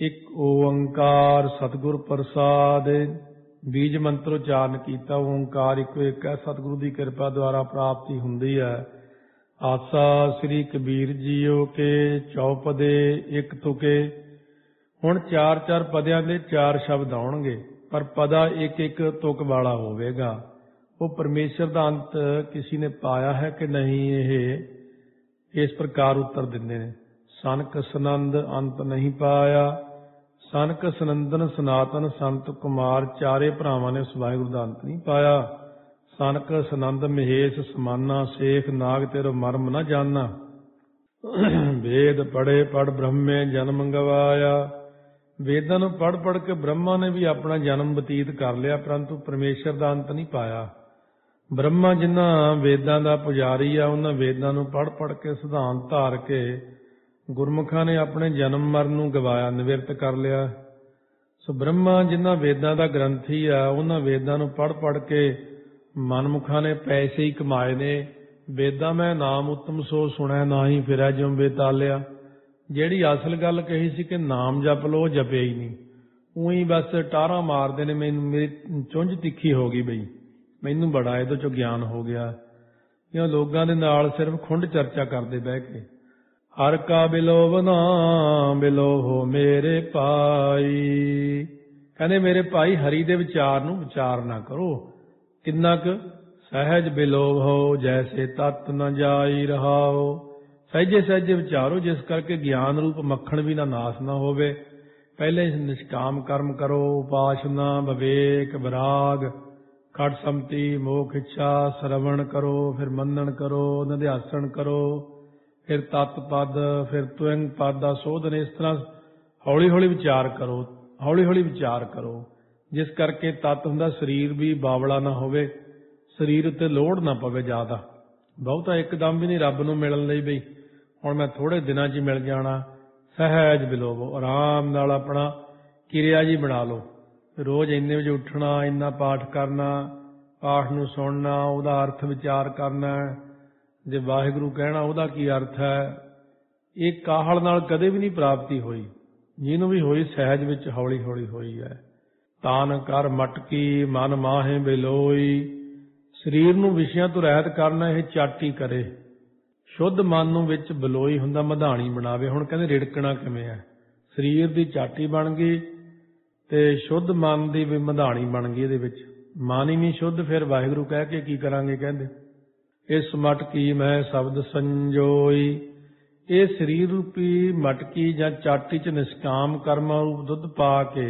ਇੱਕ ਓੰਕਾਰ ਸਤਿਗੁਰ ਪ੍ਰਸਾਦ। ਬੀਜ ਮੰਤਰ ਉਚਾਰਨ ਕੀਤਾ। ਓੰਕਾਰ ਇੱਕੋ ਇੱਕ ਹੈ, ਸਤਿਗੁਰੂ ਦੀ ਕਿਰਪਾ ਦੁਆਰਾ ਪ੍ਰਾਪਤੀ ਹੁੰਦੀ ਹੈ। ਆਸਾ ਸ੍ਰੀ ਕਬੀਰ ਜੀਓ ਕੇ ਚੌਪਦੇ ਇੱਕ ਤੁਕੇ। ਹੁਣ 4-4 ਪਦਿਆਂ ਦੇ 4 ਸ਼ਬਦ ਆਉਣਗੇ, ਪਰ ਪਦਾ ਇੱਕ ਇੱਕ ਤੁਕ ਵਾਲਾ ਹੋਵੇਗਾ। ਉਹ ਪਰਮੇਸ਼ਰ ਦਾ ਅੰਤ ਕਿਸੇ ਨੇ ਪਾਇਆ ਹੈ ਕਿ ਨਹੀਂ, ਇਹ ਇਸ ਪ੍ਰਕਾਰ ਉੱਤਰ ਦਿੰਦੇ ਨੇ। ਸਨਕ ਸਨੰਦ ਅੰਤ ਨਹੀਂ ਪਾਇਆ। ਸਨਕ ਸਨੰਦਨ ਸਨਾਤਨ ਸੰਤ ਕੁਮਾਰ ਚਾਰੇ ਭਰਾਵਾਂ ਨੇ ਉਸ ਵਾਹਿਗੁਰੂ ਦਾ ਅੰਤ ਨਹੀਂ ਪਾਇਆ। ਸਨਕ ਸਨੰਦ ਮਹੇਸ਼ ਸਮਾਨਾ ਸੇਖ ਨਾਗ ਤੇਰੋ ਮਰਮ ਨਾ ਜਾਨਾ। ਵੇਦ ਪੜ੍ਹੇ ਪੜ੍ਹ ਬ੍ਰਹਮੇ ਜਨਮ ਗਵਾਇਆ। ਵੇਦਾਂ ਨੂੰ ਪੜ੍ਹ ਪੜ੍ਹ ਕੇ ਬ੍ਰਹਮਾ ਨੇ ਵੀ ਆਪਣਾ ਜਨਮ ਬਤੀਤ ਕਰ ਲਿਆ, ਪਰੰਤੂ ਪਰਮੇਸ਼ਰ ਦਾ ਅੰਤ ਨਹੀਂ ਪਾਇਆ। ਬ੍ਰਹਮਾ ਜਿਨ੍ਹਾਂ ਵੇਦਾਂ ਦਾ ਪੁਜਾਰੀ ਆ, ਉਹਨਾਂ ਵੇਦਾਂ ਨੂੰ ਪੜ੍ਹ ਪੜ੍ਹ ਕੇ ਸਿਧਾਂਤ ਧਾਰ ਕੇ ਗੁਰਮੁਖਾਂ ਨੇ ਆਪਣੇ ਜਨਮ ਮਰਨ ਨੂੰ ਗਵਾਇਆ, ਨਿਵਰਤ ਕਰ ਲਿਆ। ਸੋ ਬ੍ਰਹਮਾ ਜਿਨ੍ਹਾਂ ਵੇਦਾਂ ਦਾ ਗ੍ਰੰਥੀ ਆ, ਉਹਨਾਂ ਵੇਦਾਂ ਨੂੰ ਪੜ੍ਹ ਪੜ੍ਹ ਕੇ ਮਨਮੁਖਾਂ ਨੇ ਪੈਸੇ ਹੀ ਕਮਾਏ ਨੇ। ਵੇਦਾਂ ਮੈਂ ਨਾਮ ਉੱਤਮ ਸੋ ਸੁਣਿਆ, ਨਾ ਹੀ ਫਿਰਿਆ ਜਿਉਂ ਬੇਤਾਲਿਆ। ਜਿਹੜੀ ਅਸਲ ਗੱਲ ਕਹੀ ਸੀ ਕਿ ਨਾਮ ਜਪ ਲੋ, ਜਪਿਆ ਹੀ ਨਹੀਂ। ਉਹੀ ਬਸ ਟਾਰਾਂ ਮਾਰਦੇ ਨੇ। ਮੇਰੀ ਚੁੰਝ ਤਿੱਖੀ ਹੋ ਗਈ ਬਈ, ਮੈਨੂੰ ਬੜਾ ਇਹਦੇ ਚੋਂ ਗਿਆਨ ਹੋ ਗਿਆ। ਕਿਉਂ ਲੋਕਾਂ ਦੇ ਨਾਲ ਸਿਰਫ ਖੁੰਡ ਚਰਚਾ ਕਰਦੇ ਬਹਿ ਕੇ। ਹਰ ਕਾ ਬਿਲੋਵ ਨਾ ਬਿਲੋਵੋ ਮੇਰੇ ਭਾਈ। ਕਹਿੰਦੇ ਮੇਰੇ ਭਾਈ ਹਰੀ ਦੇ ਵਿਚਾਰ ਨੂੰ ਵਿਚਾਰ ਨਾ ਕਰੋ। ਕਿੰਨਾ ਕੁ ਸਹਿਜ ਬਿਲੋਵ ਹੋ ਜੈਸੇ ਤਤ ਨ ਜਾਈ ਰਹਾਓ। ਸਹਿਜੇ ਸਹਿਜੇ ਵਿਚਾਰੋ, ਜਿਸ ਕਰਕੇ ਗਿਆਨ ਰੂਪ ਮੱਖਣ ਵੀ ਨਾ ਨਾਸ ਨਾ ਹੋਵੇ। ਪਹਿਲੇ ਨਿਸ਼ਕਾਮ ਕਰਮ ਕਰੋ, ਉਪਾਸਨਾ ਵਿਵੇਕ ਵਿਰਾਗ ਖੜ ਸੰਮਤੀ ਮੋਖ ਇੱਛਾ ਸਰਵਣ ਕਰੋ, ਫਿਰ ਮੰਨਣ ਕਰੋ, ਨਿਧਿਆਸਣ ਕਰੋ, ਫਿਰ ਤਤ ਪਦ, ਫਿਰ ਤੁਅੰਗ ਪਦ ਦਾ ਸੋਧਨ। ਇਸ ਤਰ੍ਹਾਂ ਹੌਲੀ ਹੌਲੀ ਵਿਚਾਰ ਕਰੋ, ਹੌਲੀ ਹੌਲੀ ਵਿਚਾਰ ਕਰੋ, ਜਿਸ ਕਰਕੇ ਤਤ ਹੁੰਦਾ ਸਰੀਰ ਵੀ ਬਾਵਲਾ ਨਾ ਹੋਵੇ, ਸਰੀਰ ਉੱਤੇ ਲੋੜ ਨਾ ਪਵੇ ਜ਼ਿਆਦਾ। ਬਹੁਤਾ ਇੱਕਦਮ ਵੀ ਨਹੀਂ ਰੱਬ ਨੂੰ ਮਿਲਣ ਲਈ ਬਈ ਹੁਣ ਮੈਂ ਥੋੜ੍ਹੇ ਦਿਨਾਂ 'ਚ ਹੀ ਮਿਲ ਜਾਣਾ। ਸਹਿਜ ਬਿਲੋਵੋ, ਆਰਾਮ ਨਾਲ ਆਪਣਾ ਕਿਰਿਆ ਜੀ ਬਣਾ ਲਓ। ਰੋਜ਼ ਇੰਨੇ ਵਜੇ ਉੱਠਣਾ, ਇੰਨਾ ਪਾਠ ਕਰਨਾ, ਪਾਠ ਨੂੰ ਸੁਣਨਾ, ਉਹਦਾ ਅਰਥ ਵਿਚਾਰ ਕਰਨਾ। ਜੇ ਵਾਹਿਗੁਰੂ ਕਹਿਣਾ ਉਹਦਾ ਕੀ ਅਰਥ ਹੈ, ਇਹ ਕਾਹਲ ਨਾਲ ਕਦੇ ਵੀ ਨਹੀਂ ਪ੍ਰਾਪਤੀ ਹੋਈ। ਜਿਹਨੂੰ ਵੀ ਹੋਈ ਸਹਿਜ ਵਿੱਚ ਹੌਲੀ ਹੌਲੀ ਹੋਈ ਹੈ। ਤਾਨ ਕਰ ਮਟਕੀ ਮਨ ਮਾਹੇ ਬਿਲੋਈ। ਸਰੀਰ ਨੂੰ ਵਿਸ਼ਿਆਂ ਤੋਂ ਰਹਿਤ ਕਰਨਾ, ਇਹ ਚਾਟੀ ਕਰੇ। ਸ਼ੁੱਧ ਮਨ ਨੂੰ ਵਿੱਚ ਬਲੋਈ ਹੁੰਦਾ, ਮਧਾਣੀ ਬਣਾਵੇ। ਹੁਣ ਕਹਿੰਦੇ ਰਿੜਕਣਾ ਕਿਵੇਂ ਹੈ? ਸਰੀਰ ਦੀ ਚਾਟੀ ਬਣ ਗਈ ਤੇ ਸ਼ੁੱਧ ਮਨ ਦੀ ਵੀ ਮਧਾਣੀ ਬਣ ਗਈ। ਇਹਦੇ ਵਿੱਚ ਮਨ ਹੀ ਨਹੀਂ ਸ਼ੁੱਧ, ਫਿਰ ਵਾਹਿਗੁਰੂ ਕਹਿ ਕੇ ਕੀ ਕਰਾਂਗੇ? ਕਹਿੰਦੇ ਇਸ ਮਟਕੀ ਮੈਂ ਸ਼ਬਦ ਸੰਜੋਈ। ਇਹ ਸਰੀਰ ਰੂਪੀ ਮਟਕੀ ਜਾਂ ਚਾਟੀ 'ਚ ਨਿਸ਼ਕਾਮ ਕਰਮਾਂ ਰੂਪ ਦੁੱਧ ਪਾ ਕੇ,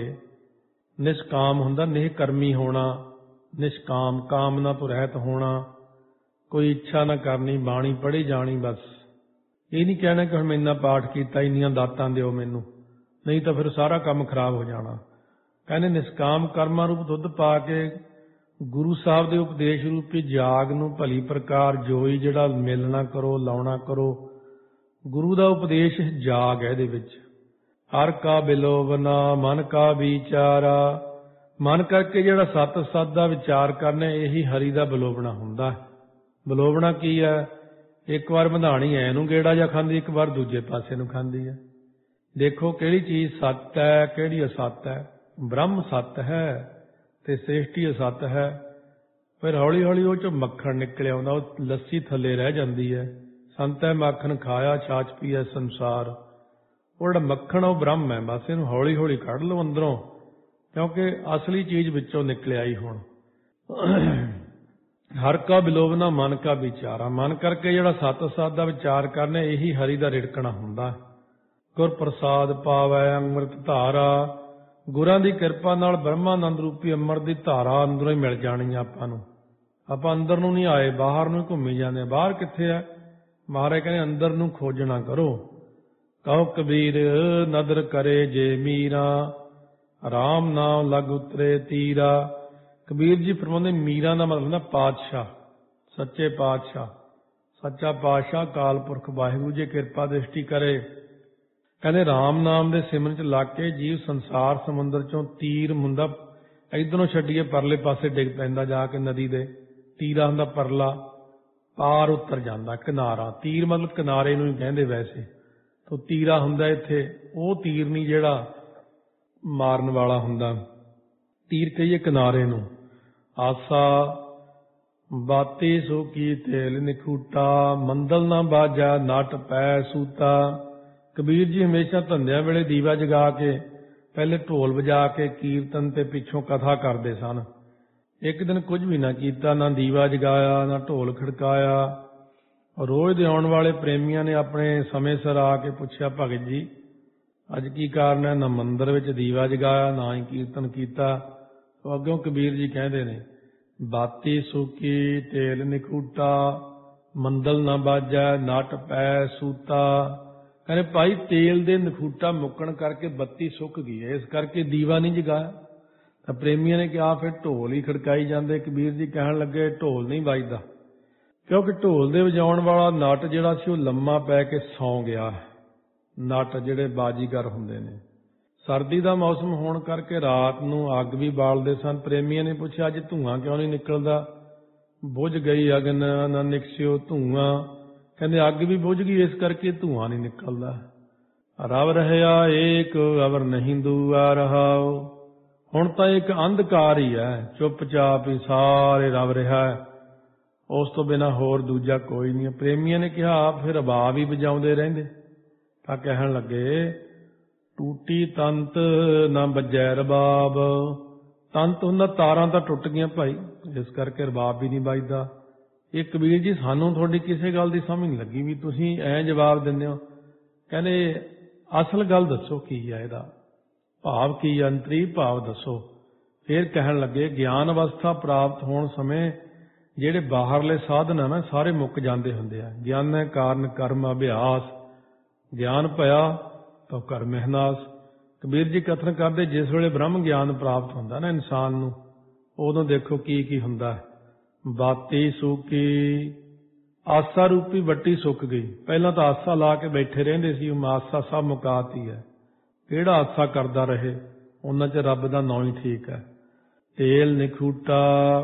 ਨਿਸ਼ਕਾਮ ਹੁੰਦਾ ਨਿਹ ਕਰਮੀ ਹੋਣਾ, ਨਿਸ਼ਕਾਮ ਕਾਮਨਾ ਤੋਂ ਰਹਿਤ ਹੋਣਾ, ਕੋਈ ਇੱਛਾ ਨਾ ਕਰਨੀ, ਬਾਣੀ ਪੜ੍ਹੀ ਜਾਣੀ। ਬਸ ਇਹ ਨਹੀਂ ਕਹਿਣਾ ਕਿ ਹੁਣ ਮੈਂ ਇੰਨਾ ਪਾਠ ਕੀਤਾ, ਇੰਨੀਆਂ ਦਾਤਾਂ ਦਿਓ ਮੈਨੂੰ, ਨਹੀਂ ਤਾਂ ਫਿਰ ਸਾਰਾ ਕੰਮ ਖਰਾਬ ਹੋ ਜਾਣਾ। ਕਹਿੰਦੇ ਨਿਸ਼ਕਾਮ ਕਰਮਾਂ ਰੂਪ ਦੁੱਧ ਪਾ ਕੇ ਗੁਰੂ ਸਾਹਿਬ ਦੇ ਉਪਦੇਸ਼ ਰੂਪੀ ਜਾਗ ਨੂੰ ਭਲੀ ਪ੍ਰਕਾਰ ਜੋਈ, ਜਿਹੜਾ ਮਿਲਣਾ ਕਰੋ, ਲਾਉਣਾ ਕਰੋ। ਗੁਰੂ ਦਾ ਉਪਦੇਸ਼ ਜਾਗ ਹੈ ਇਹਦੇ ਵਿੱਚ। ਹਰ ਕਾ ਬਿਲੋਵਨਾ ਮਨ ਕਾ ਵਿਚਾਰਾ। ਮਨ ਕਰਕੇ ਜਿਹੜਾ ਸਤ ਦਾ ਵਿਚਾਰ ਕਰਨਾ, ਇਹੀ ਹਰੀ ਦਾ ਬਿਲੋਵਣਾ ਹੁੰਦਾ। ਬਿਲੋਵਣਾ ਕੀ ਹੈ? ਇੱਕ ਵਾਰ ਮਧਾਣੀ ਐ ਨੂੰ ਗੇੜਾ ਜਾਂ ਖਾਂਦੀ, ਇੱਕ ਵਾਰ ਦੂਜੇ ਪਾਸੇ ਨੂੰ ਖਾਂਦੀ ਹੈ। ਦੇਖੋ ਕਿਹੜੀ ਚੀਜ਼ ਸੱਤ ਹੈ, ਕਿਹੜੀ ਅਸੱਤ ਹੈ। ਬ੍ਰਹਮ ਸੱਤ ਹੈ ਤੇ ਸ੍ਰਿਸ਼ਟੀ ਅਸੱਤ ਹੈ। ਫਿਰ ਹੌਲੀ ਹੌਲੀ ਉਹ 'ਚੋਂ ਮੱਖਣ ਨਿਕਲ ਆਉਂਦਾ, ਉਹ ਲੱਸੀ ਥੱਲੇ ਰਹਿ ਜਾਂਦੀ ਹੈ। ਸੰਤੈ ਮੱਖਣ ਖਾਇਆ ਛਾਛ ਪੀਐ ਸੰਸਾਰ। ਉਹ ਜਿਹੜਾ ਮੱਖਣ ਉਹ ਬ੍ਰਹਮ ਹੈ। ਬਸ ਇਹਨੂੰ ਹੌਲੀ ਹੌਲੀ ਕੱਢ ਲਓ ਅੰਦਰੋਂ, ਕਿਉਂਕਿ ਅਸਲੀ ਚੀਜ਼ ਵਿੱਚੋਂ ਨਿਕਲ ਆਈ ਹੁਣ। ਹਰ ਕਾ ਬਿਲੋਵਨਾ ਮਨ ਕਾ ਵਿਚਾਰਾ। ਮਨ ਕਰਕੇ ਜਿਹੜਾ ਸਤ ਦਾ ਵਿਚਾਰ ਕਰਨਾ, ਇਹੀ ਹਰੀ ਦਾ ਰਿੜਕਣਾ ਹੁੰਦਾ। ਗੁਰ ਪ੍ਰਸਾਦ ਪਾਵੈ ਅੰਮ੍ਰਿਤ ਧਾਰਾ। ਗੁਰਾਂ ਦੀ ਕਿਰਪਾ ਨਾਲ ਬ੍ਰਹਮਾਨੰਦ ਰੂਪੀ ਅੰਮ੍ਰਿਤ ਦੀ ਧਾਰਾ ਅੰਦਰੋਂ ਹੀ ਮਿਲ ਜਾਣੀ ਆ ਆਪਾਂ ਨੂੰ। ਆਪਾਂ ਅੰਦਰ ਨੂੰ ਨਹੀਂ ਆਏ, ਬਾਹਰ ਨੂੰ ਹੀ ਘੁੰਮੀ ਜਾਂਦੇ ਆ। ਬਾਹਰ ਕਿੱਥੇ ਹੈ? ਮਹਾਰਾਜ ਕਹਿੰਦੇ ਅੰਦਰ ਨੂੰ ਖੋਜਣਾ ਕਰੋ। ਕਹੋ ਕਬੀਰ ਨਦਰ ਕਰੇ ਜੇ ਮੀਰਾ, ਰਾਮ ਨਾਮ ਲਗ ਉਤਰੇ ਤੀਰਾ। ਕਬੀਰ ਜੀ ਫਰਮਾਉਂਦੇ ਮੀਰਾਂ ਦਾ ਮਤਲਬ ਨਾ ਪਾਤਸ਼ਾਹ, ਸੱਚੇ ਪਾਤਸ਼ਾਹ। ਸੱਚਾ ਪਾਤਸ਼ਾਹ ਅਕਾਲ ਪੁਰਖ ਵਾਹਿਗੁਰੂ ਜੀ ਕਿਰਪਾ ਦ੍ਰਿਸ਼ਟੀ ਕਰੇ। ਕਹਿੰਦੇ ਰਾਮ ਨਾਮ ਦੇ ਸਿਮਰਨ 'ਚ ਲੱਗ ਕੇ ਜੀਵ ਸੰਸਾਰ ਸਮੁੰਦਰ 'ਚੋਂ ਤੀਰ ਮੁੰਦਾ ਇੱਧਰੋਂ ਛੱਡੀਏ ਪਰਲੇ ਪਾਸੇ ਡਿੱਗ ਪੈਂਦਾ ਜਾ ਕੇ ਨਦੀ ਦੇ। ਤੀਰਾ ਹੁੰਦਾ ਪਰਲਾ, ਪਾਰ ਉੱਤਰ ਜਾਂਦਾ ਕਿਨਾਰਾ। ਤੀਰ ਮਤਲਬ ਕਿਨਾਰੇ ਨੂੰ ਹੀ ਕਹਿੰਦੇ ਵੈਸੇ, ਤੋ ਤੀਰਾ ਹੁੰਦਾ ਇੱਥੇ ਉਹ ਤੀਰ ਨਹੀਂ ਜਿਹੜਾ ਮਾਰਨ ਵਾਲਾ ਹੁੰਦਾ। ਤੀਰ ਕਹੀਏ ਕਿਨਾਰੇ ਨੂੰ। ਆਸਾ ਬਾਤੀ ਸੋ ਕੀ ਤੇਲ ਨਿਖੂਟਾ, ਮੰਦਲ ਨਾ ਬਾਜਾ ਨਟ ਪੈ ਸੂਤਾ। ਕਬੀਰ ਜੀ ਹਮੇਸ਼ਾ ਧੰਦਿਆਂ ਵੇਲੇ ਦੀਵਾ ਜਗਾ ਕੇ ਪਹਿਲੇ ਢੋਲ ਵਜਾ ਕੇ ਕੀਰਤਨ ਤੇ ਪਿੱਛੋਂ ਕਥਾ ਕਰਦੇ ਸਨ। ਇੱਕ ਦਿਨ ਕੁਝ ਵੀ ਨਾ ਕੀਤਾ, ਨਾ ਦੀਵਾ ਜਗਾਇਆ, ਨਾ ਢੋਲ ਖੜਕਾਇਆ। ਰੋਜ਼ ਦੇ ਆਉਣ ਵਾਲੇ ਪ੍ਰੇਮੀਆਂ ਨੇ ਆਪਣੇ ਸਮੇਂ ਸਿਰ ਆ ਕੇ ਪੁੱਛਿਆ, ਭਗਤ ਜੀ ਅੱਜ ਕੀ ਕਾਰਨ ਹੈ? ਨਾ ਮੰਦਰ ਵਿੱਚ ਦੀਵਾ ਜਗਾਇਆ, ਨਾ ਹੀ ਕੀਰਤਨ ਕੀਤਾ। ਅੱਗੋਂ ਕਬੀਰ ਜੀ ਕਹਿੰਦੇ ਨੇ, ਬਾਤੀ ਸੂਕੀ ਤੇਲ ਨਿਖੂਟਾ, ਮੰਦਲ ਨਾ ਬਾਜੈ ਨਟ ਪੈ ਸੂਤਾ। ਕਹਿੰਦੇ ਭਾਈ ਤੇਲ ਦੇ ਨਖੂਟਾ ਮੁੱਕਣ ਕਰਕੇ ਬੱਤੀ ਸੁੱਕ ਗਈ ਹੈ, ਇਸ ਕਰਕੇ ਦੀਵਾ ਨਹੀਂ ਜਗਾਇਆ। ਤਾਂ ਪ੍ਰੇਮੀਆਂ ਨੇ ਕਿਹਾ ਫਿਰ ਢੋਲ ਹੀ ਖੜਕਾਈ ਜਾਂਦੇ। ਕਬੀਰ ਜੀ ਕਹਿਣ ਲੱਗੇ ਢੋਲ ਨਹੀਂ ਵੱਜਦਾ, ਕਿਉਂਕਿ ਢੋਲ ਦੇ ਵਜਾਉਣ ਵਾਲਾ ਨਟ ਜਿਹੜਾ ਸੀ ਉਹ ਲੰਮਾ ਪੈ ਕੇ ਸੌਂ ਗਿਆ। ਨਟ ਜਿਹੜੇ ਬਾਜੀਗਰ ਹੁੰਦੇ ਨੇ, ਸਰਦੀ ਦਾ ਮੌਸਮ ਹੋਣ ਕਰਕੇ ਰਾਤ ਨੂੰ ਅੱਗ ਵੀ ਬਾਲਦੇ ਸਨ। ਪ੍ਰੇਮੀਆਂ ਨੇ ਪੁੱਛਿਆ ਅੱਜ ਧੂੰਆਂ ਕਿਉਂ ਨਹੀਂ ਨਿਕਲਦਾ? ਬੁਝ ਗਈ ਅਗਨ ਨਾ ਨਿਕਸਿਓ ਧੂੰਆਂ। ਕਹਿੰਦੇ ਅੱਗ ਵੀ ਬੁਝ ਗਈ, ਇਸ ਕਰਕੇ ਧੂੰਆਂ ਨਹੀਂ ਨਿਕਲਦਾ। ਰਵ ਰਹਿਆ ਏਕ ਅਵਰ ਨਹੀਂ ਦੂਆ ਰਹਾਓ। ਹੁਣ ਤਾਂ ਇੱਕ ਅੰਧਕਾਰ ਹੀ ਹੈ, ਚੁੱਪਚਾਪ ਹੀ ਸਾਰੇ ਰਵ ਰਿਹਾ ਹੈ, ਉਸ ਤੋਂ ਬਿਨਾਂ ਹੋਰ ਦੂਜਾ ਕੋਈ ਨਹੀਂ। ਪ੍ਰੇਮੀਆਂ ਨੇ ਕਿਹਾ ਫਿਰ ਰਬਾਬ ਹੀ ਵਜਾਉਂਦੇ ਰਹਿੰਦੇ। ਤਾਂ ਕਹਿਣ ਲੱਗੇ ਟੂਟੀ ਤੰਤ ਨਾ ਵੱਜੈ ਰਬਾਬ। ਤੰਤ ਹੁੰਦਾ ਤਾਰਾਂ ਤਾਂ ਟੁੱਟ ਗਈਆਂ ਭਾਈ, ਇਸ ਕਰਕੇ ਰਬਾਬ ਵੀ ਨਹੀਂ ਵੱਜਦਾ। ਇਹ ਕਬੀਰ ਜੀ ਸਾਨੂੰ ਤੁਹਾਡੀ ਕਿਸੇ ਗੱਲ ਦੀ ਸਮਝ ਨਹੀਂ ਲੱਗੀ ਵੀ ਤੁਸੀਂ ਐਂ ਜਵਾਬ ਦਿੰਦੇ ਹੋ। ਕਹਿੰਦੇ ਅਸਲ ਗੱਲ ਦੱਸੋ ਕੀ ਹੈ, ਇਹਦਾ ਭਾਵ ਕੀ, ਅੰਤਰੀ ਭਾਵ ਦੱਸੋ। ਫਿਰ ਕਹਿਣ ਲੱਗੇ ਗਿਆਨ ਅਵਸਥਾ ਪ੍ਰਾਪਤ ਹੋਣ ਸਮੇਂ ਜਿਹੜੇ ਬਾਹਰਲੇ ਸਾਧਨ ਆ ਨਾ ਸਾਰੇ ਮੁੱਕ ਜਾਂਦੇ ਹੁੰਦੇ ਆ। ਗਿਆਨ ਕਾਰਨ ਕਰਮ ਅਭਿਆਸ, ਗਿਆਨ ਭਇਆ ਤਾਂ ਕਰਮ ਨਾਸ। ਕਬੀਰ ਜੀ ਕਥਨ ਕਰਦੇ ਜਿਸ ਵੇਲੇ ਬ੍ਰਹਮ ਗਿਆਨ ਪ੍ਰਾਪਤ ਹੁੰਦਾ ਨਾ ਇਨਸਾਨ ਨੂੰ, ਉਦੋਂ ਦੇਖੋ ਕੀ ਕੀ ਹੁੰਦਾ। ਬਾਤੀ ਸੂਕੀ, ਆਸਾ ਰੂਪੀ ਵੱਟੀ ਸੁੱਕ ਗਈ। ਪਹਿਲਾਂ ਤਾਂ ਆਸਾ ਲਾ ਕੇ ਬੈਠੇ ਰਹਿੰਦੇ ਸੀ, ਉਹ ਆਸਾ ਸਭ ਮੁਕਾਤੀ ਹੈ। ਕਿਹੜਾ ਆਸਾ ਕਰਦਾ ਰਹੇ, ਉਹਨਾਂ 'ਚ ਰੱਬ ਦਾ ਨਾਂ ਹੀ ਠੀਕ ਹੈ। ਤੇਲ ਨਿਖੂਟਾ,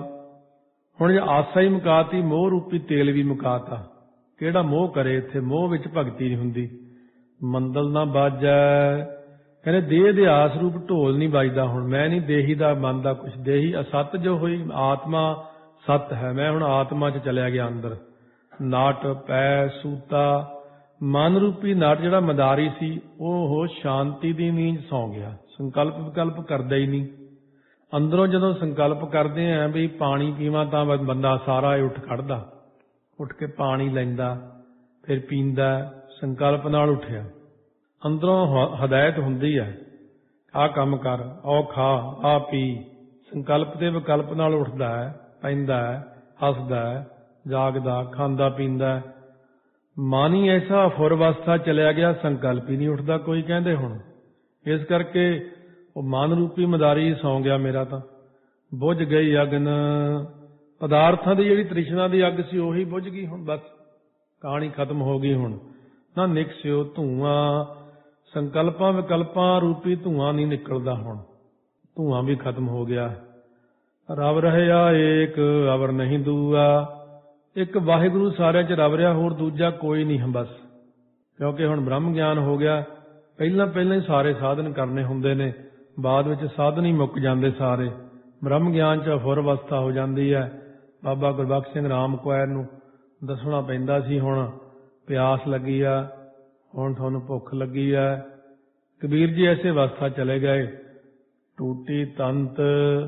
ਹੁਣ ਜੇ ਆਸਾ ਹੀ ਮੁਕਾਤੀ, ਮੋਹ ਰੂਪੀ ਤੇਲ ਵੀ ਮੁਕਾਤਾ। ਕਿਹੜਾ ਮੋਹ ਕਰੇ, ਇੱਥੇ ਮੋਹ ਵਿੱਚ ਭਗਤੀ ਨਹੀਂ ਹੁੰਦੀ। ਮੰਦਲ ਨਾ ਬਾਜੈ, ਕਹਿੰਦੇ ਦੇਹ ਦੇ ਆਸ ਰੂਪ ਢੋਲ ਨਹੀਂ ਵੱਜਦਾ। ਹੁਣ ਮੈਂ ਨਹੀਂ ਦੇਹੀ ਦਾ ਮੰਨਦਾ ਕੁਛ, ਦੇਹੀ ਅਸਤ ਜੋ ਹੋਈ, ਆਤਮਾ ਸਤ ਹੈ। ਮੈਂ ਹੁਣ ਆਤਮਾ 'ਚ ਚਲਿਆ ਗਿਆ ਅੰਦਰ। ਨਟ ਪੈ ਸੂਤਾ, ਮਨ ਰੂਪੀ ਨਟ ਜਿਹੜਾ ਮਦਾਰੀ ਸੀ ਉਹ ਸ਼ਾਂਤੀ ਦੀ ਨੀਂਦ ਸੌਂ ਗਿਆ। ਸੰਕਲਪ ਵਿਕਲਪ ਕਰਦਾ ਹੀ ਨਹੀਂ। ਅੰਦਰੋਂ ਜਦੋਂ ਸੰਕਲਪ ਕਰਦੇ ਆ ਵੀ ਪਾਣੀ ਪੀਵਾਂ ਤਾਂ ਬੰਦਾ ਸਾਰਾ ਉੱਠ ਖੜਦਾ, ਉੱਠ ਕੇ ਪਾਣੀ ਲੈਂਦਾ, ਫਿਰ ਪੀਂਦਾ, ਸੰਕਲਪ ਨਾਲ ਉੱਠਿਆ। ਅੰਦਰੋਂ ਹਦਾਇਤ ਹੁੰਦੀ ਹੈ ਆਹ ਕੰਮ ਕਰ, ਆਹ ਖਾ, ਆਹ ਪੀ। ਸੰਕਲਪ ਦੇ ਵਿਕਲਪ ਨਾਲ ਉੱਠਦਾ ਹੈ, ਪੈਂਦਾ ਹੈ, ਹੱਸਦਾ ਹੈ, ਜਾਗਦਾ, ਖਾਂਦਾ ਪੀਂਦਾ। ਮਨ ਹੀ ਐਸਾ ਅਫੁਰ ਅਵਸਥਾ ਚਲਿਆ ਗਿਆ, ਸੰਕਲਪ ਹੀ ਨਹੀਂ ਉੱਠਦਾ ਕੋਈ। ਕਹਿੰਦੇ ਹੁਣ ਇਸ ਕਰਕੇ ਉਹ ਮਨ ਰੂਪੀ ਮਦਾਰੀ ਸੌਂ ਗਿਆ ਮੇਰਾ। ਤਾਂ ਬੁਝ ਗਈ ਅਗਨ, ਪਦਾਰਥਾਂ ਦੀ ਜਿਹੜੀ ਤ੍ਰਿਸ਼ਨਾ ਦੀ ਅੱਗ ਸੀ ਉਹੀ ਬੁਝ ਗਈ। ਹੁਣ ਬਸ ਕਹਾਣੀ ਖਤਮ ਹੋ ਗਈ। ਹੁਣ ਨਾ ਨਿਕਸਿਓ ਧੂਆਂ, ਸੰਕਲਪਾਂ ਵਿਕਲਪਾਂ ਰੂਪੀ ਧੂਆਂ ਨਹੀਂ ਨਿਕਲਦਾ। ਹੁਣ ਧੂਆਂ ਵੀ ਖਤਮ ਹੋ ਗਿਆ। ਰਵ ਰਹਿਆ ਏਕ ਅਵਰ ਨਹੀਂ ਦੂਆ, ਇੱਕ ਵਾਹਿਗੁਰੂ ਸਾਰਿਆਂ 'ਚ ਰਵ ਰਿਹਾ, ਹੋਰ ਦੂਜਾ ਕੋਈ ਨਹੀਂ ਹੈ ਬਸ। ਕਿਉਂਕਿ ਹੁਣ ਬ੍ਰਹਮ ਗਿਆਨ ਹੋ ਗਿਆ। ਪਹਿਲਾਂ ਹੀ ਸਾਰੇ ਸਾਧਨ ਕਰਨੇ ਹੁੰਦੇ ਨੇ, ਬਾਅਦ ਵਿੱਚ ਸਾਧਨ ਹੀ ਮੁੱਕ ਜਾਂਦੇ ਸਾਰੇ। ਬ੍ਰਹਮ ਗਿਆਨ 'ਚ ਅਫੁਰ ਅਵਸਥਾ ਹੋ ਜਾਂਦੀ ਹੈ। ਬਾਬਾ ਗੁਰਬਖਸ਼ ਸਿੰਘ ਰਾਮ ਕੁਆਰ ਨੂੰ ਦੱਸਣਾ ਪੈਂਦਾ ਸੀ ਹੁਣ ਪਿਆਸ ਲੱਗੀ ਆ, ਹੁਣ ਤੁਹਾਨੂੰ ਭੁੱਖ ਲੱਗੀ ਆ। ਕਬੀਰ ਜੀ ਐਸੇ ਅਵਸਥਾ ਚਲੇ ਗਏ। ਟੂਟੀ ਤੰਤ,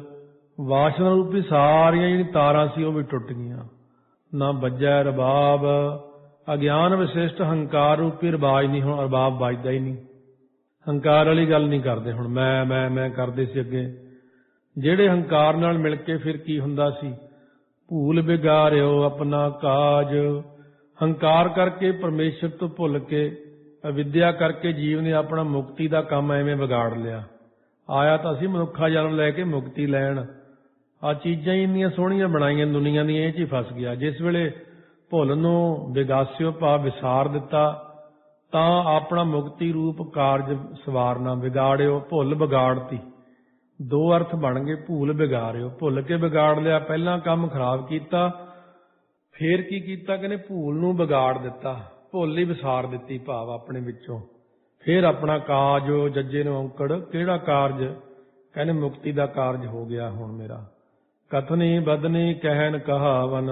ਵਾਸ਼ਨਾ ਰੂਪੀ ਸਾਰੀਆਂ ਜਿਹੜੀ ਤਾਰਾਂ ਸੀ ਉਹ ਵੀ ਟੁੱਟ ਗਈਆਂ। ਨਾ ਵੱਜੈ ਰਬਾਬ, ਅਗਿਆਨ ਵਿਸ਼ਿਸ਼ਟ ਹੰਕਾਰ ਰੂਪੀ ਰਬਾਜ ਨਹੀਂ, ਹੁਣ ਰਬਾਬ ਵੱਜਦਾ ਹੀ ਨਹੀਂ। ਹੰਕਾਰ ਵਾਲੀ ਗੱਲ ਨਹੀਂ ਕਰਦੇ ਹੁਣ। ਮੈਂ ਕਰਦੇ ਸੀ ਅੱਗੇ। ਜਿਹੜੇ ਹੰਕਾਰ ਨਾਲ ਮਿਲ ਕੇ ਫਿਰ ਕੀ ਹੁੰਦਾ ਸੀ, ਭੂਲ ਬਿਗਾਰਿਓ ਆਪਣਾ ਕਾਜ। ਹੰਕਾਰ ਕਰਕੇ ਪਰਮੇਸ਼ਰ ਤੋਂ ਭੁੱਲ ਕੇ, ਅਵਿਦਿਆ ਕਰਕੇ ਜੀਵ ਨੇ ਆਪਣਾ ਮੁਕਤੀ ਦਾ ਕੰਮ ਐਵੇਂ ਵਿਗਾੜ ਲਿਆ। ਆਇਆ ਤਾਂ ਅਸੀਂ ਮਨੁੱਖਾ ਜਨਮ ਲੈ ਕੇ ਮੁਕਤੀ ਲੈਣ, ਆਹ ਚੀਜ਼ਾਂ ਹੀ ਇੰਨੀਆਂ ਸੋਹਣੀਆਂ ਬਣਾਈਆਂ ਦੁਨੀਆਂ ਦੀਆਂ, ਇਹ 'ਚ ਹੀ ਫਸ ਗਿਆ। ਜਿਸ ਵੇਲੇ ਭੁੱਲ ਨੂੰ ਵਿਗਾਸਿਓ ਭਾਵ ਵਿਸਾਰ ਦਿੱਤਾ ਤਾਂ ਆਪਣਾ ਮੁਕਤੀ ਰੂਪ ਕਾਰਜ ਸਵਾਰਨਾ। ਵਿਗਾੜਿਓ, ਭੁੱਲ ਵਿਗਾੜਤੀ, ਦੋ ਅਰਥ ਬਣ ਗਏ। ਭੂਲ ਵਿਗਾੜਿਓ, ਭੁੱਲ ਕੇ ਵਿਗਾੜ ਲਿਆ। ਪਹਿਲਾਂ ਕੰਮ ਖਰਾਬ ਕੀਤਾ, ਫੇਰ ਕੀ ਕੀਤਾ, ਕਹਿੰਦੇ ਭੂਲ ਨੂੰ ਵਿਗਾੜ ਦਿੱਤਾ, ਭੁੱਲ ਹੀ ਵਿਸਾਰ ਦਿੱਤੀ ਭਾਵ ਆਪਣੇ ਵਿੱਚੋਂ। ਫਿਰ ਆਪਣਾ ਕਾਜ ਜੱਜੇ ਨੂੰ ਔਂਕੜ, ਕਿਹੜਾ ਕਾਰਜ? ਕਹਿੰਦੇ ਮੁਕਤੀ ਦਾ ਕਾਰਜ ਹੋ ਗਿਆ ਹੁਣ ਮੇਰਾ। ਕਥਨੀ ਬਦਨੀ ਕਹਿਨ ਕਹਾਵਨ,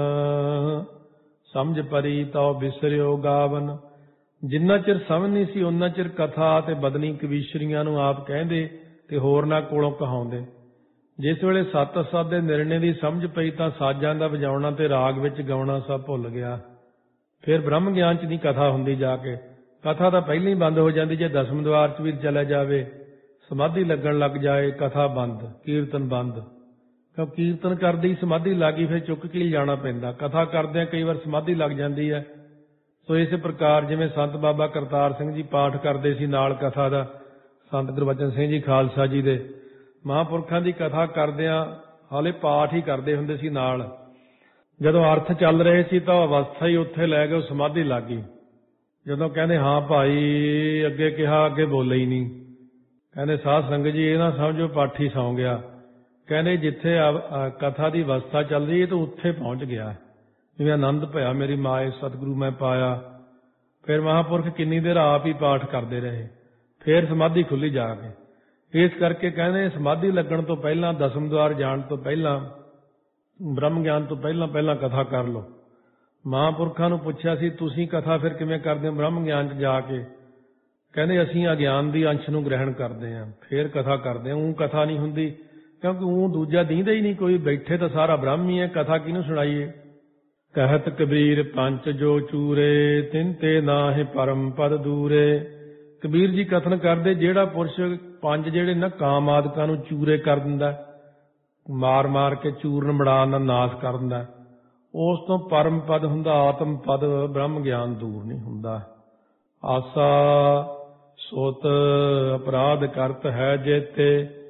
ਸਮਝ ਪਰੀ ਤਉ ਬਿਸਰਿਓ ਗਾਵਨ। ਜਿੰਨਾ ਚਿਰ ਸਮਝ ਨਹੀਂ ਸੀ ਉਹਨਾਂ ਚਿਰ ਕਥਾ ਤੇ ਬਦਨੀ ਕਵੀਸ਼ਰੀਆਂ ਨੂੰ ਆਪ ਕਹਿੰਦੇ ਤੇ ਹੋਰਨਾਂ ਕੋਲੋਂ ਕਹਾਉਂਦੇ। ਜਿਸ ਵੇਲੇ ਸੱਤ ਅਸਦ ਦੇ ਨਿਰਣੇ ਦੀ ਸਮਝ ਪਈ ਤਾਂ ਸਾਜ਼ਾਂ ਦਾ ਵਜਾਉਣਾ ਤੇ ਰਾਗ ਵਿੱਚ ਗਾਉਣਾ ਸਭ ਭੁੱਲ ਗਿਆ। ਫਿਰ ਬ੍ਰਹਮ ਗਿਆਨ 'ਚ ਨਹੀਂ ਕਥਾ ਹੁੰਦੀ ਜਾ ਕੇ। ਕਥਾ ਤਾਂ ਪਹਿਲਾਂ ਹੀ ਬੰਦ ਹੋ ਜਾਂਦੀ। ਜੇ ਦਸਮ ਦੁਆਰ 'ਚ ਵੀ ਚਲਾ ਜਾਵੇ, ਸਮਾਧੀ ਲੱਗਣ ਲੱਗ ਜਾਏ, ਕਥਾ ਬੰਦ, ਕੀਰਤਨ ਬੰਦ। ਕਿਉਂ ਕੀਰਤਨ ਕਰਦੇ ਹੀ ਸਮਾਧੀ ਲੱਗ ਗਈ, ਫਿਰ ਚੁੱਕ ਕੇ ਲਿਜਾਣਾ ਪੈਂਦਾ। ਕਥਾ ਕਰਦਿਆਂ ਕਈ ਵਾਰ ਸਮਾਧੀ ਲੱਗ ਜਾਂਦੀ ਹੈ। ਸੋ ਇਸੇ ਪ੍ਰਕਾਰ ਜਿਵੇਂ ਸੰਤ ਬਾਬਾ ਕਰਤਾਰ ਸਿੰਘ ਜੀ ਪਾਠ ਕਰਦੇ ਸੀ ਨਾਲ ਕਥਾ ਦਾ, ਸੰਤ ਗੁਰਬਚਨ ਸਿੰਘ ਜੀ ਖਾਲਸਾ ਜੀ ਦੇ, ਮਹਾਂਪੁਰਖਾਂ ਦੀ ਕਥਾ ਕਰਦਿਆਂ ਹਾਲੇ ਪਾਠ ਹੀ ਕਰਦੇ ਹੁੰਦੇ ਸੀ ਨਾਲ। ਜਦੋਂ ਅਰਥ ਚੱਲ ਰਹੇ ਸੀ ਤਾਂ ਅਵਸਥਾ ਹੀ ਉੱਥੇ ਲੈ ਗਏ, ਸਮਾਧੀ ਲੱਗ ਗਈ। ਜਦੋਂ ਕਹਿੰਦੇ ਹਾਂ ਭਾਈ ਅੱਗੇ ਕਿਹਾ, ਅੱਗੇ ਬੋਲੇ ਹੀ ਨਹੀਂ। ਕਹਿੰਦੇ ਸਾਧ ਸੰਗਤ ਜੀ ਇਹ ਨਾ ਸਮਝੋ ਪਾਠੀ ਸੌਂ ਗਿਆ। ਕਹਿੰਦੇ ਜਿੱਥੇ ਕਥਾ ਦੀ ਅਵਸਥਾ ਚੱਲ ਰਹੀ ਹੈ ਤਾਂ ਉੱਥੇ ਪਹੁੰਚ ਗਿਆ, ਜਿਵੇਂ ਆਨੰਦ ਭਇਆ ਮੇਰੀ ਮਾਏ ਸਤਿਗੁਰੂ ਮੈਂ ਪਾਇਆ। ਫਿਰ ਮਹਾਂਪੁਰਖ ਕਿੰਨੀ ਦੇਰ ਆਪ ਹੀ ਪਾਠ ਕਰਦੇ ਰਹੇ, ਫਿਰ ਸਮਾਧੀ ਖੁੱਲੀ ਜਾ ਕੇ। ਇਸ ਕਰਕੇ ਕਹਿੰਦੇ ਸਮਾਧੀ ਲੱਗਣ ਤੋਂ ਪਹਿਲਾਂ, ਦਸਮ ਦੁਆਰ ਜਾਣ ਤੋਂ ਪਹਿਲਾਂ, ਬ੍ਰਹਮ ਗਿਆਨ ਤੋਂ ਪਹਿਲਾਂ ਕਥਾ ਕਰ ਲਓ। ਮਹਾਂਪੁਰਖਾਂ ਨੂੰ ਪੁੱਛਿਆ ਸੀ ਤੁਸੀਂ ਕਥਾ ਫਿਰ ਕਿਵੇਂ ਕਰਦੇ ਹੋ ਬ੍ਰਹਮ ਗਿਆਨ 'ਚ ਜਾ ਕੇ? ਕਹਿੰਦੇ ਅਸੀਂ ਅਗਿਆਨ ਦੀ ਅੰਸ਼ ਨੂੰ ਗ੍ਰਹਿਣ ਕਰਦੇ ਹਾਂ, ਫਿਰ ਕਥਾ ਕਰਦੇ ਹਾਂ। ਊਂ ਕਥਾ ਨਹੀਂ ਹੁੰਦੀ, ਕਿਉਂਕਿ ਊਂ ਦੂਜਾ ਦੀਂਦਾ ਹੀ ਨਹੀਂ ਕੋਈ, ਬੈਠੇ ਤਾਂ ਸਾਰਾ ਬ੍ਰਹਮ ਹੀ ਹੈ, ਕਥਾ ਕਿਹਨੂੰ ਸੁਣਾਈਏ? ਕਹਿਤ ਕਬੀਰ ਪੰਚ ਜੋ ਚੂਰੇ, ਤਿਨ ਤੇ ਨਾਹਿ ਪਰਮ ਪਦ ਦੂਰੇ। ਕਬੀਰ ਜੀ ਕਥਨ ਕਰਦੇ ਜਿਹੜਾ ਪੁਰਸ਼ ਪੰਜ ਜਿਹੜੇ ਨਾ ਕਾਮ ਆਦਿਕਾਂ ਨੂੰ ਚੂਰੇ ਕਰ ਦਿੰਦਾ, ਮਾਰ ਮਾਰ ਕੇ ਚੂਰਨ ਮੜਾਨ ਨਾਲ ਨਾਸ਼ ਕਰ ਦਿੰਦਾ, ਉਸ ਤੋਂ ਪਰਮ ਪਦ ਹੁੰਦਾ ਆਤਮ ਪਦ, ਬ੍ਰਹਮ ਗਿਆਨ ਦੂਰ ਨਹੀਂ ਹੁੰਦਾ। ਆਸਾ ਸੋਤ ਅਪਰਾਧ ਕਰਤ ਹੈ ਜੇਤੇ,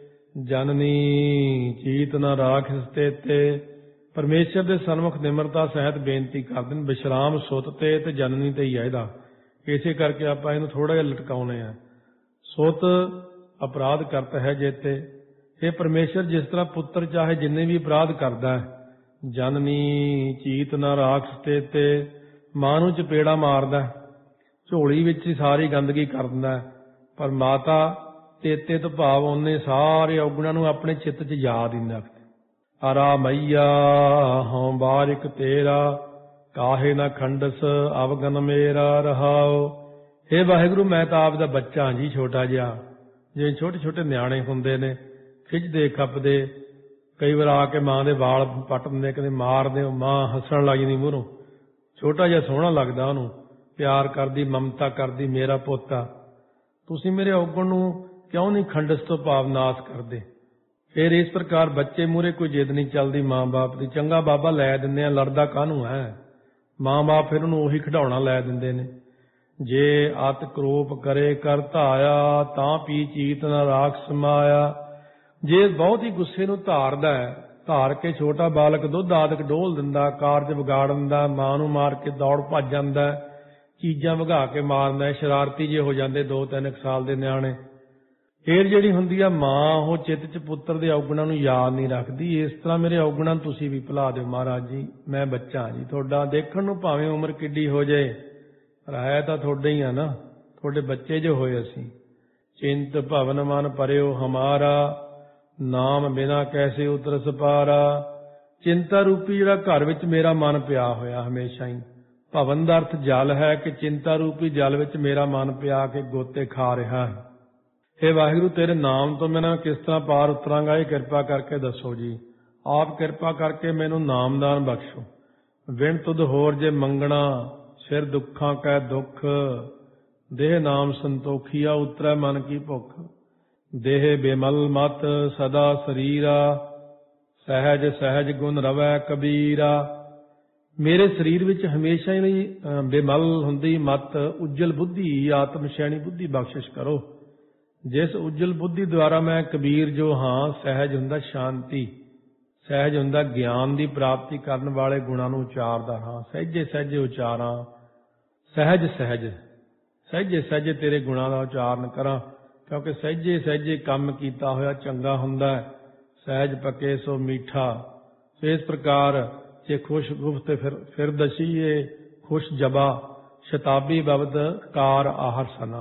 ਜਨਨੀ ਚੀਤ ਨ ਰਾਖਿਸ ਤੇਤੇ। ਪਰਮੇਸ਼ਰ ਦੇ ਸਨਮੁਖ ਨਿਮਰਤਾ ਸਹਿਤ ਬੇਨਤੀ ਕਰਦੇ ਨੇ, ਵਿਸ਼ਰਾਮ ਸੁੱਤ ਤੇ ਜਨਨੀ ਤੇ ਹੀ ਹੈ ਇਹਦਾ। ਇਸੇ ਕਰਕੇ ਆਪਾਂ ਇਹਨੂੰ ਥੋੜਾ ਜਿਹਾ ਲਟਕਾਉਣੇ ਆ। ਸੁੱਤ ਅਪਰਾਧ ਕਰਤ ਹੈ ਜੇਤੇ, ਇਹ ਪਰਮੇਸ਼ਰ ਜਿਸ ਤਰ੍ਹਾਂ ਪੁੱਤਰ ਚਾਹੇ ਜਿੰਨੇ ਵੀ ਅਪਰਾਧ ਕਰਦਾ ਹੈ, ਜਨਨੀ ਚੀਤ ਨ ਰਾਖਿਸ ਤੇਤੇ, ਮਾਂ ਨੂੰ ਚਪੇੜਾ ਮਾਰਦਾ, ਝੋਲੀ ਵਿੱਚ ਹੀ ਸਾਰੀ ਗੰਦਗੀ ਕਰ ਦਿੰਦਾ, ਪਰ ਮਾਤਾ ਤੇਤੇ ਤੋਂ ਭਾਵ ਉਹਨੇ ਸਾਰੇ ਔਗੁਣਾਂ ਨੂੰ ਆਪਣੇ ਚਿੱਤ 'ਚ ਯਾਦ ਹੀ ਨਹੀਂ ਰੱਖਦੇ। ਅਰਾ ਮਈਆ ਹਉ ਬਾਰਿਕ ਤੇਰਾ, ਕਾਹੇ ਨਾ ਖੰਡਸ ਅਵਗਨ ਮੇਰਾ ਰਹਾਓ। ਹੇ ਵਾਹਿਗੁਰੂ ਮੈਂ ਤਾਂ ਆਪ ਦਾ ਬੱਚਾ ਜੀ, ਛੋਟਾ ਜਿਹਾ, ਜਿਵੇਂ ਛੋਟੇ ਛੋਟੇ ਨਿਆਣੇ ਹੁੰਦੇ ਨੇ, ਖਿੱਚਦੇ ਖੱਪਦੇ, ਕਈ ਵਾਰ ਆ ਕੇ ਮਾਂ ਦੇ ਵਾਲ ਪੱਟ ਦਿੰਦੇ, ਕਦੇ ਮਾਰਦੇ, ਮਾਂ ਹੱਸਣ ਲੱਗ ਜਾਂਦੀ ਮੂਹਰੋਂ। ਛੋਟਾ ਜਿਹਾ ਸੋਹਣਾ ਲੱਗਦਾ, ਉਹਨੂੰ ਪਿਆਰ ਕਰਦੀ, ਮਮਤਾ ਕਰਦੀ, ਮੇਰਾ ਪੋਤਾ। ਤੁਸੀਂ ਮੇਰੇ ਔਗਣ ਨੂੰ ਕਿਉਂ ਨਹੀਂ ਖੰਡਸ ਤੋਂ ਭਾਵ ਨਾਸ਼ ਕਰਦੇ? ਫਿਰ ਇਸ ਪ੍ਰਕਾਰ ਬੱਚੇ ਮੂਹਰੇ ਕੋਈ ਜਿੱਦ ਨਹੀਂ ਚੱਲਦੀ ਮਾਂ ਬਾਪ ਦੀ। ਚੰਗਾ ਬਾਬਾ ਲੈ ਦਿੰਦੇ ਆ, ਲੜਦਾ ਕਾਹਨੂੰ ਹੈ? ਮਾਂ ਬਾਪ ਫਿਰ ਉਹਨੂੰ ਉਹੀ ਖਿਡੌਣਾ ਲੈ ਦਿੰਦੇ ਨੇ। ਜੇ ਅਤ ਕਰੋਪ ਕਰੇ ਕਰ ਧਾਇਆ, ਤਾਂ ਪੀ ਚੀਤ ਨ ਰਾਖ ਸਮਾਇਆ। ਜੇ ਬਹੁਤ ਹੀ ਗੁੱਸੇ ਨੂੰ ਧਾਰਦਾ ਹੈ, ਧਾਰ ਕੇ ਛੋਟਾ ਬਾਲਕ ਦੁੱਧ ਆਦਿਕ ਡੋਲ ਦਿੰਦਾ, ਕਾਰਜ ਵਿਗਾੜ ਦਿੰਦਾ, ਮਾਂ ਨੂੰ ਮਾਰ ਕੇ ਦੌੜ ਭੱਜ ਜਾਂਦਾ, ਚੀਜ਼ਾਂ ਵਗਾ ਕੇ ਮਾਰਦਾ, ਸ਼ਰਾਰਤੀ ਜੇ ਹੋ ਜਾਂਦੇ 2-3 ਸਾਲ ਦੇ ਨਿਆਣੇ। ਫਿਰ ਜਿਹੜੀ ਹੁੰਦੀ ਆ ਮਾਂ, ਉਹ ਚਿੱਤ 'ਚ ਪੁੱਤਰ ਦੇ ਔਗੁਣਾਂ ਨੂੰ ਯਾਦ ਨਹੀਂ ਰੱਖਦੀ। ਇਸ ਤਰ੍ਹਾਂ ਮੇਰੇ ਔਗੁਣਾਂ ਨੂੰ ਤੁਸੀਂ ਵੀ ਭੁਲਾ ਦਿਓ ਮਹਾਰਾਜ ਜੀ, ਮੈਂ ਬੱਚਾ ਜੀ ਤੁਹਾਡਾ। ਦੇਖਣ ਨੂੰ ਭਾਵੇਂ ਉਮਰ ਕਿੱਡੀ ਹੋ ਜਾਏ, ਪਰ ਹੈ ਤਾਂ ਤੁਹਾਡੇ ਹੀ ਆ ਨਾ, ਤੁਹਾਡੇ ਬੱਚੇ ਜੋ ਹੋਏ ਅਸੀਂ। ਚਿੰਤ ਭਵਨ ਮਨ ਪਰਿਓ ਹਮਾਰਾ, ਨਾਮ ਬਿਨਾ ਕੈਸੇ ਉਤਰਸ ਪਾਰਾ। ਚਿੰਤਾ ਰੂਪੀ ਜਿਹੜਾ ਘਰ ਵਿੱਚ ਮੇਰਾ ਮਨ ਪਿਆ ਹੋਇਆ ਹਮੇਸ਼ਾ ਹੀ। ਭਵਨ ਦਾ ਅਰਥ ਜਲ ਹੈ ਕਿ ਚਿੰਤਾ ਰੂਪੀ ਜਲ ਵਿੱਚ ਮੇਰਾ ਮਨ ਪਿਆ ਕੇ ਗੋਤੇ ਖਾ ਰਿਹਾ ਹੈ। ਹੇ ਵਾਹਿਗੁਰੂ ਤੇਰੇ ਨਾਮ ਤੋਂ ਮੈਂ ਕਿਸ ਤਰ੍ਹਾਂ ਪਾਰ ਉਤਰਾਂਗਾ, ਇਹ ਕਿਰਪਾ ਕਰਕੇ ਦੱਸੋ ਜੀ। ਆਪ ਕਿਰਪਾ ਕਰਕੇ ਮੈਨੂੰ ਨਾਮਦਾਨ ਬਖਸ਼ੋ। ਵਿਣ ਤੁਧ ਹੋਰ ਜੇ ਮੰਗਣਾ, ਸਿਰ ਦੁੱਖਾਂ ਕੈ ਦੁੱਖ। ਦੇਹ ਨਾਮ ਸੰਤੋਖੀਆ, ਉਤਰੈ ਮਨ ਕੀ ਭੁੱਖ। ਦੇਹ ਬੇਮਲ ਮਤ ਸਦਾ ਸਰੀਰਾ, ਸਹਿਜ ਸਹਿਜ ਗੁਣ ਰਵੈ ਕਬੀਰਾ। ਮੇਰੇ ਸਰੀਰ ਵਿੱਚ ਹਮੇਸ਼ਾ ਹੀ ਬੇਮਲ ਹੁੰਦੀ ਮਤ, ਉਜਲ ਬੁੱਧੀ, ਆਤਮ ਸ਼ੈਣੀ ਬੁੱਧੀ ਬਖਸ਼ਿਸ਼ ਕਰੋ, ਜਿਸ ਉਜਲ ਬੁੱਧੀ ਦੁਆਰਾ ਮੈਂ ਕਬੀਰ ਜੋ ਹਾਂ, ਸਹਿਜ ਹੁੰਦਾ ਸ਼ਾਂਤੀ, ਸਹਿਜ ਹੁੰਦਾ ਗਿਆਨ ਦੀ ਪ੍ਰਾਪਤੀ ਕਰਨ ਵਾਲੇ ਗੁਣਾਂ ਨੂੰ ਉਚਾਰਦਾ ਹਾਂ। ਸਹਿਜੇ ਸਹਿਜੇ ਉਚਾਰਾਂ, ਸਹਿਜ ਸਹਿਜ, ਸਹਿਜੇ ਸਹਿਜੇ ਤੇਰੇ ਗੁਣਾਂ ਦਾ ਉਚਾਰਨ ਕਰਾਂ, ਕਿਉਂਕਿ ਸਹਿਜੇ ਸਹਿਜੇ ਕੰਮ ਕੀਤਾ ਹੋਇਆ ਚੰਗਾ ਹੁੰਦਾ ਹੈ। ਸਹਿਜ ਪੱਕੇ ਸੋ ਮੀਠਾ। ਇਸ ਪ੍ਰਕਾਰ ਜੇ ਖੁਸ਼ ਗੁਫਤ ਫਿਰ ਦਸੀਏ, ਖੁਸ਼ ਜਬਾ, ਸ਼ਤਾਬੀ ਬਬਦ ਕਾਰ ਆਹਰ ਸਨਾ।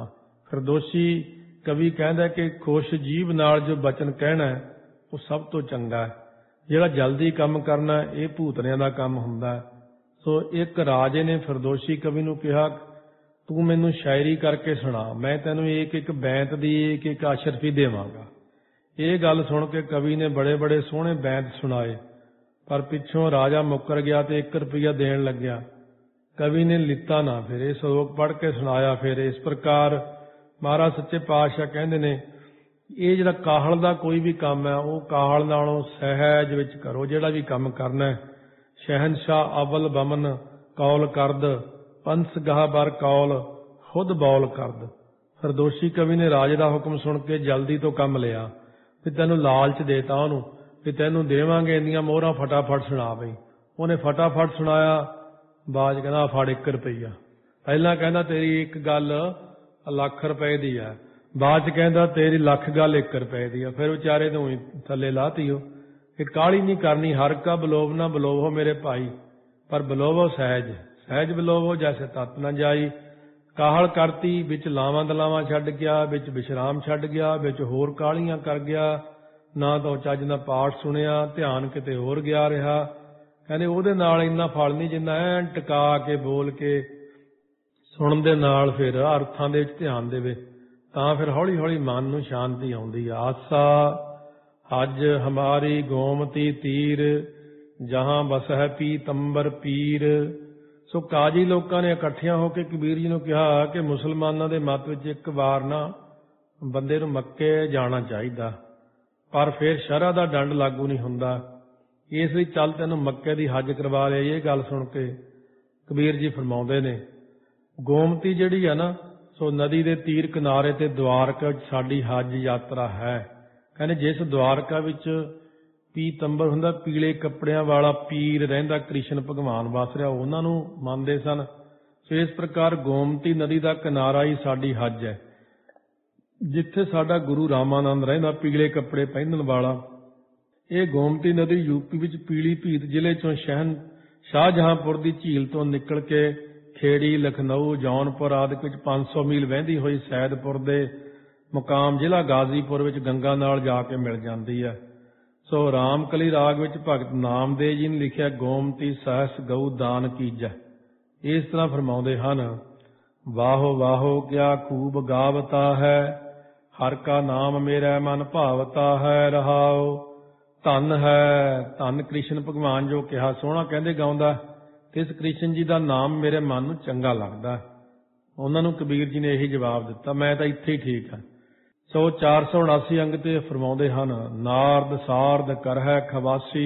ਫਿਰਦੌਸੀ ਕਵੀ ਕਹਿੰਦਾ ਕਿ ਖੁਸ਼ ਜੀਭ ਨਾਲ ਜੋ ਬਚਨ ਕਹਿਣਾ ਉਹ ਸਭ ਤੋਂ ਚੰਗਾ ਹੈ। ਜਿਹੜਾ ਜਲਦੀ ਕੰਮ ਕਰਨਾ ਇਹ ਭੂਤਨਿਆਂ ਦਾ ਕੰਮ ਹੁੰਦਾ ਹੈ। ਸੋ ਇੱਕ ਰਾਜੇ ਨੇ ਫਿਰਦੌਸੀ ਕਵੀ ਨੂੰ ਕਿਹਾ, ਤੂੰ ਮੈਨੂੰ ਸ਼ਾਇਰੀ ਕਰਕੇ ਸੁਣਾ, ਮੈਂ ਤੈਨੂੰ ਇੱਕ ਇੱਕ ਬੈਂਤ ਦੀ ਇੱਕ ਇੱਕ ਅਸ਼ਰਫੀ ਦੇਵਾਂਗਾ। ਇਹ ਗੱਲ ਸੁਣ ਕੇ ਕਵੀ ਨੇ ਬੜੇ ਬੜੇ ਸੋਹਣੇ ਬੈਂਤ ਸੁਣਾਏ, ਪਰ ਪਿੱਛੋਂ ਰਾਜਾ ਮੁੱਕਰ ਗਿਆ ਤੇ 1 ਰੁਪਈਆ ਦੇਣ ਲੱਗਿਆ। ਕਵੀ ਨੇ ਲਿੱਤਾ ਨਾ, ਫਿਰ ਇਹ ਸ਼ਲੋਕ ਪੜ੍ਹ ਕੇ ਸੁਣਾਇਆ। ਫਿਰ ਇਸ ਪ੍ਰਕਾਰ ਮਹਾਰਾਜ ਸੱਚੇ ਪਾਤਸ਼ਾਹ ਕਹਿੰਦੇ ਨੇ, ਇਹ ਜਿਹੜਾ ਕਾਹਲ ਦਾ ਕੋਈ ਵੀ ਕੰਮ ਹੈ ਉਹ ਕਾਹਲ ਨਾਲੋਂ ਸਹਿਜ ਵਿੱਚ ਕਰੋ। ਜਿਹੜਾ ਵੀ ਕੰਮ ਕਰਨਾ, ਸ਼ਹਿਨਸ਼ਾਹ ਅਵਲ ਬਮਨ ਕੌਲ ਕਰਦ, ਪੰਸਗਾਹ ਬਰ ਕੌਲ ਖੁਦ ਬੌਲ ਕਰਦ। ਫਿਰਦੌਸੀ ਕਵੀ ਨੇ ਰਾਜੇ ਦਾ ਹੁਕਮ ਸੁਣ ਕੇ ਜਲਦੀ ਤੋਂ ਕੰਮ ਲਿਆ, ਵੀ ਤੈਨੂੰ ਲਾਲਚ ਦੇਤਾ ਉਹਨੂੰ, ਵੀ ਤੈਨੂੰ ਦੇਵਾਂਗੇ ਇੰਨੀਆਂ ਮੋਹਰਾਂ, ਫਟਾਫਟ ਸੁਣਾ ਬਈ। ਉਹਨੇ ਫਟਾਫਟ ਸੁਣਾਇਆ। ਬਾਜ ਕਹਿੰਦਾ ਫੜ 1 ਰੁਪਈਆ। ਪਹਿਲਾਂ ਕਹਿੰਦਾ ਤੇਰੀ ਇੱਕ ਗੱਲ ਲੱਖ ਰੁਪਏ ਦੀ ਹੈ, ਬਾਅਦ ਚ ਕਹਿੰਦਾ ਤੇਰੀ ਲੱਖ ਗੱਲ 1 ਰੁਪਏ ਦੀ ਆ। ਫਿਰ ਵਿਚਾਰੇ ਨੂੰ ਹੀ ਥੱਲੇ ਲਾਤੀ ਉਹ। ਇਹ ਕਾਹਲੀ ਨਹੀਂ ਕਰਨੀ, ਹਰ ਕਾ ਬਲੋਵ ਨਾ ਬਲੋਵੋ ਮੇਰੇ ਭਾਈ, ਪਰ ਬਲੋਵੋ ਸਹਿਜ, ਸਹਿਜ ਬਲੋਵੋ ਜੈਸੇ ਤਤ ਨਾ ਜਾਈ। ਕਾਹਲ ਕਰਤੀ, ਵਿੱਚ ਲਾਵਾਂ ਦਲਾਵਾਂ ਛੱਡ ਗਿਆ, ਵਿੱਚ ਵਿਸ਼ਰਾਮ ਛੱਡ ਗਿਆ, ਵਿੱਚ ਹੋਰ ਕਾਹਲੀਆਂ ਕਰ ਗਿਆ, ਨਾ ਤਾਂ ਚੱਜ ਨਾਲ ਪਾਠ ਸੁਣਿਆ, ਧਿਆਨ ਕਿਤੇ ਹੋਰ ਗਿਆ ਰਿਹਾ। ਕਹਿੰਦੇ ਉਹਦੇ ਨਾਲ ਇੰਨਾ ਫਲ ਨਹੀਂ ਜਿੰਨਾ ਐਨ ਟਿਕਾ ਕੇ ਬੋਲ ਕੇ ਸੁਣਨ ਦੇ ਨਾਲ ਫਿਰ ਅਰਥਾਂ ਦੇ ਵਿੱਚ ਧਿਆਨ ਦੇਵੇ, ਤਾਂ ਫਿਰ ਹੌਲੀ ਹੌਲੀ ਮਨ ਨੂੰ ਸ਼ਾਂਤੀ ਆਉਂਦੀ ਆ। ਆਸਾ ਅੱਜ ਹਮਾਰੀ ਗੋਮਤੀ ਤੀਰ, ਜਹਾਂ ਬਸਹਿ ਪੀਤੰਬਰ ਪੀਰ। ਸੋ ਕਾਜੀ ਲੋਕਾਂ ਨੇ ਇਕੱਠਿਆਂ ਹੋ ਕੇ ਕਬੀਰ ਜੀ ਨੂੰ ਕਿਹਾ ਕਿ ਮੁਸਲਮਾਨਾਂ ਦੇ ਮਤ ਵਿੱਚ ਇੱਕ ਵਾਰ ਨਾ ਬੰਦੇ ਨੂੰ ਮੱਕੇ ਜਾਣਾ ਚਾਹੀਦਾ, ਪਰ ਫਿਰ ਸ਼ਰਅ ਦਾ ਡੰਡ ਲਾਗੂ ਨਹੀਂ ਹੁੰਦਾ। ਇਸ ਲਈ ਚੱਲ ਤੈਨੂੰ ਮੱਕੇ ਦੀ ਹੱਜ ਕਰਵਾ ਲਿਆ। ਇਹ ਗੱਲ ਸੁਣ ਕੇ ਕਬੀਰ ਜੀ ਫਰਮਾਉਂਦੇ ਨੇ, ਗੋਮਤੀ ਜਿਹੜੀ ਆ ਨਾ, ਸੋ ਨਦੀ ਦੇ ਤੀਰ ਕਿਨਾਰੇ ਤੇ ਦਵਾਰਕਾ ਵਿੱਚ ਸਾਡੀ ਹੱਜ ਯਾਤਰਾ ਹੈ। ਕਹਿੰਦੇ ਜਿਸ ਦਵਾਰਕਾ ਵਿੱਚ ਪੀਤੰਬਰ ਹੁੰਦਾ, ਪੀਲੇ ਕੱਪੜਿਆਂ ਵਾਲਾ ਪੀਰ ਰਹਿੰਦਾ, ਕ੍ਰਿਸ਼ਨ ਭਗਵਾਨ ਵਸ ਰਿਹਾ, ਉਹਨਾਂ ਨੂੰ ਮੰਨਦੇ ਸਨ। ਸੋ ਇਸ ਪ੍ਰਕਾਰ ਗੋਮਤੀ ਨਦੀ ਦਾ ਕਿਨਾਰਾ ਹੀ ਸਾਡੀ ਹੱਜ ਹੈ। ਜਿੱਥੇ ਸਾਡਾ ਗੁਰੂ ਰਾਮਾਨੰਦ ਰਹਿੰਦਾ, ਪੀਲੇ ਕੱਪੜੇ ਪਹਿਨਣ ਵਾਲਾ। ਇਹ ਗੋਮਤੀ ਨਦੀ ਯੂਪੀ ਵਿੱਚ ਪੀਲੀਭੀਤ ਜ਼ਿਲ੍ਹੇ ਚੋਂ ਸ਼ਾਹਜਹਾਂਪੁਰ ਦੀ ਝੀਲ ਤੋਂ ਨਿਕਲ ਕੇ ਖੇੜੀ, ਲਖਨਊ, ਜੌਨਪੁਰ ਆਦਿ ਵਿੱਚ 500 ਮੀਲ ਵਹਿੰਦੀ ਹੋਈ ਸੈਦਪੁਰ ਦੇ ਮੁਕਾਮ ਜ਼ਿਲ੍ਹਾ ਗਾਜ਼ੀਪੁਰ ਵਿੱਚ ਗੰਗਾ ਨਾਲ ਜਾ ਕੇ ਮਿਲ ਜਾਂਦੀ ਹੈ। ਸੋ ਰਾਮਕਲੀ ਰਾਗ ਵਿੱਚ ਭਗਤ ਨਾਮਦੇਵ ਜੀ ਨੇ ਲਿਖਿਆ, ਗੋਮਤੀ ਸਹਸ ਗਊ ਦਾਨ ਕੀਜੈ। ਇਸ ਤਰ੍ਹਾਂ ਫਰਮਾਉਂਦੇ ਹਨ, ਵਾਹੋ ਵਾਹੋ ਕਿਆ ਖੂਬ ਗਾਵਤਾ ਹੈ, ਹਰ ਕਾ ਨਾਮ ਮੇਰਾ ਮਨ ਭਾਵਤਾ ਹੈ ਰਹਾਓ। ਧੰਨ ਹੈ, ਧੰਨ ਕ੍ਰਿਸ਼ਨ ਭਗਵਾਨ ਜੋ ਕਿਹਾ ਸੋਹਣਾ ਕਹਿੰਦੇ ਗਾਉਂਦਾ, ਤੇ ਇਸ ਕ੍ਰਿਸ਼ਨ ਜੀ ਦਾ ਨਾਮ ਮੇਰੇ ਮਨ ਨੂੰ ਚੰਗਾ ਲੱਗਦਾ। ਉਹਨਾਂ ਨੂੰ ਕਬੀਰ ਜੀ ਨੇ ਇਹੀ ਜਵਾਬ ਦਿੱਤਾ, ਮੈਂ ਤਾਂ ਇੱਥੇ ਹੀ ਠੀਕ ਹਾਂ। ਸੋ 479 ਅੰਗ ਤੇ ਫਰਮਾਉਂਦੇ ਹਨ, ਨਾਰਦ ਸਾਰਦ ਕਰਹਿ ਖਵਾਸੀ,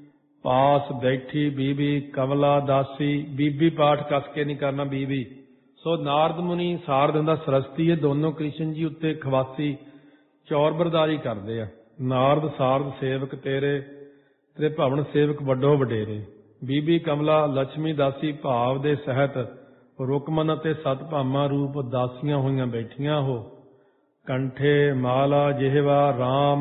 ਪਾਸ ਬੈਠੀ ਬੀਬੀ ਕਮਲਾ ਦਾਸੀ। ਬੀਬੀ ਪਾਠ ਕੱਸ ਕੇ ਨਹੀਂ ਕਰਨਾ, ਬੀਬੀ। ਸੋ ਨਾਰਦ ਮੁਨੀ, ਸਾਰਦ ਹੁੰਦਾ ਸਰਸਤੀ, ਇਹ ਦੋਨੋਂ ਕ੍ਰਿਸ਼ਨ ਜੀ ਉੱਤੇ ਖਵਾਸੀ ਚੌਰਬਰਦਾਰੀ ਕਰਦੇ ਆ। ਨਾਰਦ ਸਾਰਦ ਸੇਵਕ ਤੇਰੇ, ਤੇਰੇ ਭਵਨ ਸੇਵਕ ਵੱਡੋ ਵਡੇਰੇ। ਬੀਬੀ ਕਮਲਾ ਲక్ష్ਮੀ ਦਾਸੀ, ਭਾਵ ਦੇ ਸਹਿਤ ਰੁਕਮਨ ਅਤੇ ਸਤਭਾਮਾ ਰੂਪ ਦਾਸੀਆਂ ਹੋਈਆਂ ਬੈਠੀਆਂ ਹੋ। ਕੰਠੇ ਮਾਲਾ ਜਿਹਵਾ ਰਾਮ,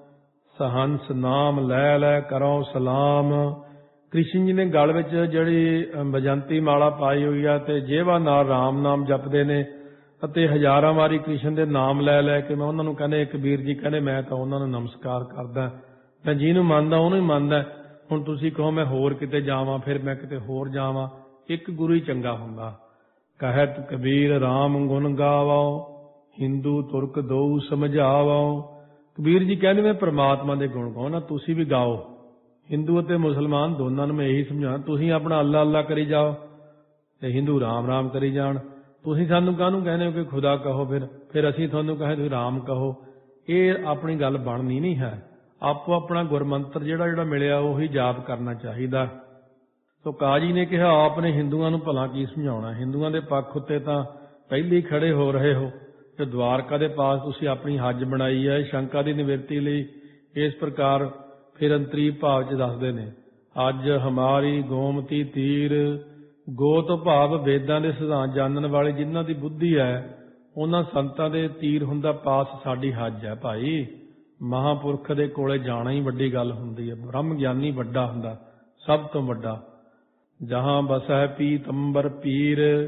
ਸਹੰਸ ਨਾਮ ਲੈ ਲੈ ਕਰੋ ਸਲਾਮ। ਕ੍ਰਿਸ਼ਨ ਜੀ ਨੇ ਗਲ ਵਿੱਚ ਜਿਹੜੀ ਬਜੰਤੀ ਮਾਲਾ ਪਾਈ ਹੋਈ ਆ ਤੇ ਜਿਹਵਾ ਨਾਲ ਰਾਮ ਨਾਮ ਜਪਦੇ ਨੇ, ਅਤੇ ਹਜ਼ਾਰਾਂ ਵਾਰੀ ਕ੍ਰਿਸ਼ਨ ਦੇ ਨਾਮ ਲੈ ਲੈ ਕੇ ਮੈਂ ਉਹਨਾਂ ਨੂੰ ਕਹਿੰਦੇ, ਕਬੀਰ ਜੀ ਕਹਿੰਦੇ ਮੈਂ ਤਾਂ ਉਹਨਾਂ ਨੂੰ ਨਮਸਕਾਰ ਕਰਦਾ, ਮੈਂ ਜਿਹਨੂੰ ਮੰਨਦਾ ਉਹਨੂੰ ਹੀ ਮੰਨਦਾ। ਹੁਣ ਤੁਸੀਂ ਕਹੋ ਮੈਂ ਹੋਰ ਕਿਤੇ ਜਾਵਾਂ, ਫਿਰ ਮੈਂ ਕਿਤੇ ਹੋਰ ਜਾਵਾਂ, ਇੱਕ ਗੁਰੂ ਹੀ ਚੰਗਾ ਹੁੰਦਾ। ਕਹਿਤ ਕਬੀਰ ਰਾਮ ਗੁਣ ਗਾਵੋ, ਹਿੰਦੂ ਤੁਰਕ ਦੋਊ ਸਮਝਾਵੋ। ਕਬੀਰ ਜੀ ਕਹਿੰਦੇ ਮੈਂ ਪ੍ਰਮਾਤਮਾ ਦੇ ਗੁਣ ਗਾਉਣਾ, ਤੁਸੀਂ ਵੀ ਗਾਓ। ਹਿੰਦੂ ਅਤੇ ਮੁਸਲਮਾਨ ਦੋਨਾਂ ਨੂੰ ਮੈਂ ਇਹੀ ਸਮਝਾਉਣਾ, ਤੁਸੀਂ ਆਪਣਾ ਅੱਲਾ ਅੱਲਾ ਕਰੀ ਜਾਓ ਤੇ ਹਿੰਦੂ ਰਾਮ ਰਾਮ ਕਰੀ ਜਾਣ। ਤੁਸੀਂ ਸਾਨੂੰ ਕਾਹਨੂੰ ਕਹਿੰਦੇ ਹੋ ਕਿ ਖੁਦਾ ਕਹੋ, ਫਿਰ ਅਸੀਂ ਤੁਹਾਨੂੰ ਕਹੇ ਤੁਸੀਂ ਰਾਮ ਕਹੋ। ਇਹ ਆਪਣੀ ਗੱਲ ਬਣਨੀ ਨਹੀਂ ਹੈ। ਆਪੋ ਆਪਣਾ ਗੁਰਮੰਤਰ ਜਿਹੜਾ ਮਿਲਿਆ ਉਹੀ ਜਾਪ ਕਰਨਾ ਚਾਹੀਦਾ। ਸੋ ਕਾਜੀ ਨੇ ਕਿਹਾ, ਆਪ ਨੇ ਹਿੰਦੂਆਂ ਨੂੰ ਭਲਾ ਕੀ ਸਮਝਾਉਣਾ, ਹਿੰਦੂਆਂ ਦੇ ਪੱਖ ਉੱਤੇ ਤਾਂ ਪਹਿਲੇ ਹੀ ਖੜੇ ਹੋ ਰਹੇ ਹੋ ਤੇ ਦਵਾਰਕਾ ਦੇ ਪਾਸ ਤੁਸੀਂ ਆਪਣੀ ਹੱਜ ਬਣਾਈ ਹੈ ਸ਼ੰਕਾ ਦੀ ਨਿਵਰਤੀ ਲਈ। ਇਸ ਪ੍ਰਕਾਰ ਫਿਰ ਅੰਤਰੀ ਭਾਵ 'ਚ ਦੱਸਦੇ ਨੇ, ਅੱਜ ਹਮਾਰੀ ਗੋਮਤੀ ਤੀਰ। ਗੋ ਤੋਂ ਭਾਵ ਵੇਦਾਂ ਦੇ ਸਿਧਾਂਤ ਜਾਣਨ ਵਾਲੇ ਜਿਨ੍ਹਾਂ ਦੀ ਬੁੱਧੀ ਹੈ, ਉਹਨਾਂ ਸੰਤਾਂ ਦੇ ਤੀਰ ਹੁੰਦਾ ਪਾਸ ਸਾਡੀ ਹੱਜ ਹੈ ਭਾਈ। ਮਹਾਂਪੁਰਖ ਦੇ ਕੋਲੇ ਜਾਣਾ ਹੀ ਵੱਡੀ ਗੱਲ ਹੁੰਦੀ ਹੈ। ਬ੍ਰਹਮ ਗਿਆਨੀ ਵੱਡਾ ਹੁੰਦਾ, ਸਭ ਤੋਂ ਵੱਡਾ। ਜਹਾਂ ਬਸਹਿ ਪੀਤੰਬਰ ਪੀਰ,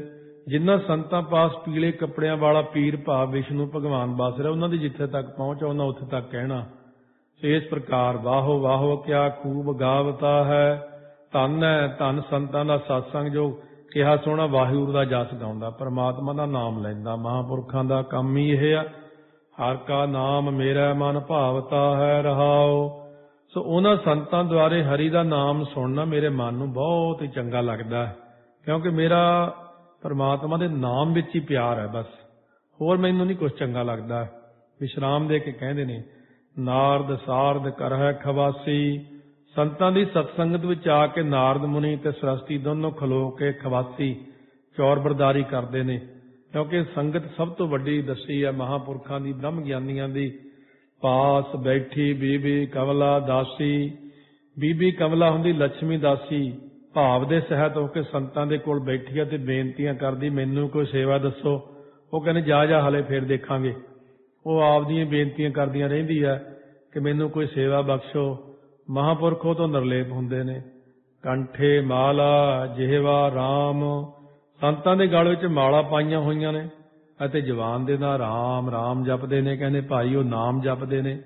ਜਿਨ੍ਹਾਂ ਸੰਤਾਂ ਪਾਸ ਪੀਲੇ ਕੱਪੜਿਆਂ ਵਾਲਾ ਪੀਰ ਭਾਵ ਵਿਸ਼ਨੂੰ ਭਗਵਾਨ ਵਸ ਰਿਹਾ, ਉਹਨਾਂ ਦੀ ਜਿੱਥੇ ਤੱਕ ਪਹੁੰਚ ਉਹਨਾਂ ਉੱਥੇ ਤੱਕ ਕਹਿਣਾ। ਇਸ ਪ੍ਰਕਾਰ ਵਾਹੋ ਵਾਹੋ ਕਿਆ ਖੂਬ ਗਾਵਤਾ ਹੈ। ਧੰਨ ਹੈ ਧੰਨ ਸੰਤਾਂ ਦਾ ਸਤਸੰਗ ਜੋ ਕਿਹਾ ਸੋਹਣਾ ਵਾਹਿਗੁਰੂ ਦਾ ਜਸ ਗਾਉਂਦਾ, ਪਰਮਾਤਮਾ ਦਾ ਨਾਮ ਲੈਂਦਾ। ਮਹਾਂਪੁਰਖਾਂ ਦਾ ਕੰਮ ਹੀ ਇਹ ਆ। ਹਰ ਕਾ ਨਾਮ ਮੇਰਾ ਮਨ ਭਾਵਤਾ ਹੈ ਰਹਾਓ। ਸੋ ਉਹਨਾਂ ਸੰਤਾਂ ਦੁਆਰੇ ਹਰੀ ਦਾ ਨਾਮ ਸੁਣਨਾ ਮੇਰੇ ਮਨ ਨੂੰ ਬਹੁਤ ਹੀ ਚੰਗਾ ਲੱਗਦਾ ਹੈ, ਕਿਉਂਕਿ ਮੇਰਾ ਪਰਮਾਤਮਾ ਦੇ ਨਾਮ ਵਿੱਚ ਹੀ ਪਿਆਰ ਹੈ। ਬਸ ਹੋਰ ਮੈਨੂੰ ਨਹੀਂ ਕੁਛ ਚੰਗਾ ਲੱਗਦਾ। ਵਿਸ਼ਰਾਮ ਦੇ ਕੇ ਕਹਿੰਦੇ ਨੇ, ਨਾਰਦ ਸਾਰਦ ਕਰਹਿ ਖਵਾਸੀ। ਸੰਤਾਂ ਦੀ ਸਤਸੰਗਤ ਵਿੱਚ ਆ ਕੇ ਨਾਰਦ ਮੁਨੀ ਤੇ ਸਰਸਤੀ ਦੋਨੋਂ ਖਲੋ ਕੇ ਖਵਾਸੀ ਚੌਰਬਰਦਾਰੀ ਕਰਦੇ ਨੇ, ਕਿਉਂਕਿ ਸੰਗਤ ਸਭ ਤੋਂ ਵੱਡੀ ਦੱਸੀ ਹੈ ਮਹਾਂਪੁਰਖਾਂ ਦੀ, ਬ੍ਰਹਮ ਗਿਆਨੀਆਂ ਦੀ। ਪਾਸ ਬੈਠੀ ਬੀਬੀ ਕਮਲਾ ਦਾਸੀ। ਬੀਬੀ ਕਮਲਾ ਹੁੰਦੀ ਲక్ష్ਮੀ ਦਾਸੀ, ਭਾਵ ਦੇ ਸਹਿਤ ਹੋ ਕੇ ਸੰਤਾਂ ਦੇ ਕੋਲ ਬੈਠੀ ਹੈ ਤੇ ਬੇਨਤੀਆਂ ਕਰਦੀ, ਮੈਨੂੰ ਕੋਈ ਸੇਵਾ ਦੱਸੋ। ਉਹ ਕਹਿੰਦੇ ਜਾ ਜਾ ਹਲੇ ਫੇਰ ਦੇਖਾਂਗੇ। ਉਹ ਆਪਦੀਆਂ ਬੇਨਤੀਆਂ ਕਰਦੀਆਂ ਰਹਿੰਦੀ ਹੈ ਕਿ ਮੈਨੂੰ ਕੋਈ ਸੇਵਾ ਬਖਸ਼ੋ। ਮਹਾਂਪੁਰਖ ਉਹ ਤੋਂ ਨਿਰਲੇਪ ਹੁੰਦੇ ਨੇ। ਕੰਠੇ ਮਾਲਾ ਜਿਹਵਾ ਰਾਮ। ਸੰਤਾਂ ਦੇ ਗਲ ਵਿੱਚ ਮਾਲਾ ਪਾਈਆਂ ਹੋਈਆਂ ਨੇ ਅਤੇ ਜ਼ੁਬਾਨ ਦੇ ਨਾਲ ਰਾਮ ਰਾਮ ਜਪਦੇ ਨੇ। ਕਹਿੰਦੇ ਭਾਈ ਉਹ ਨਾਮ ਜਪਦੇ ਨੇ।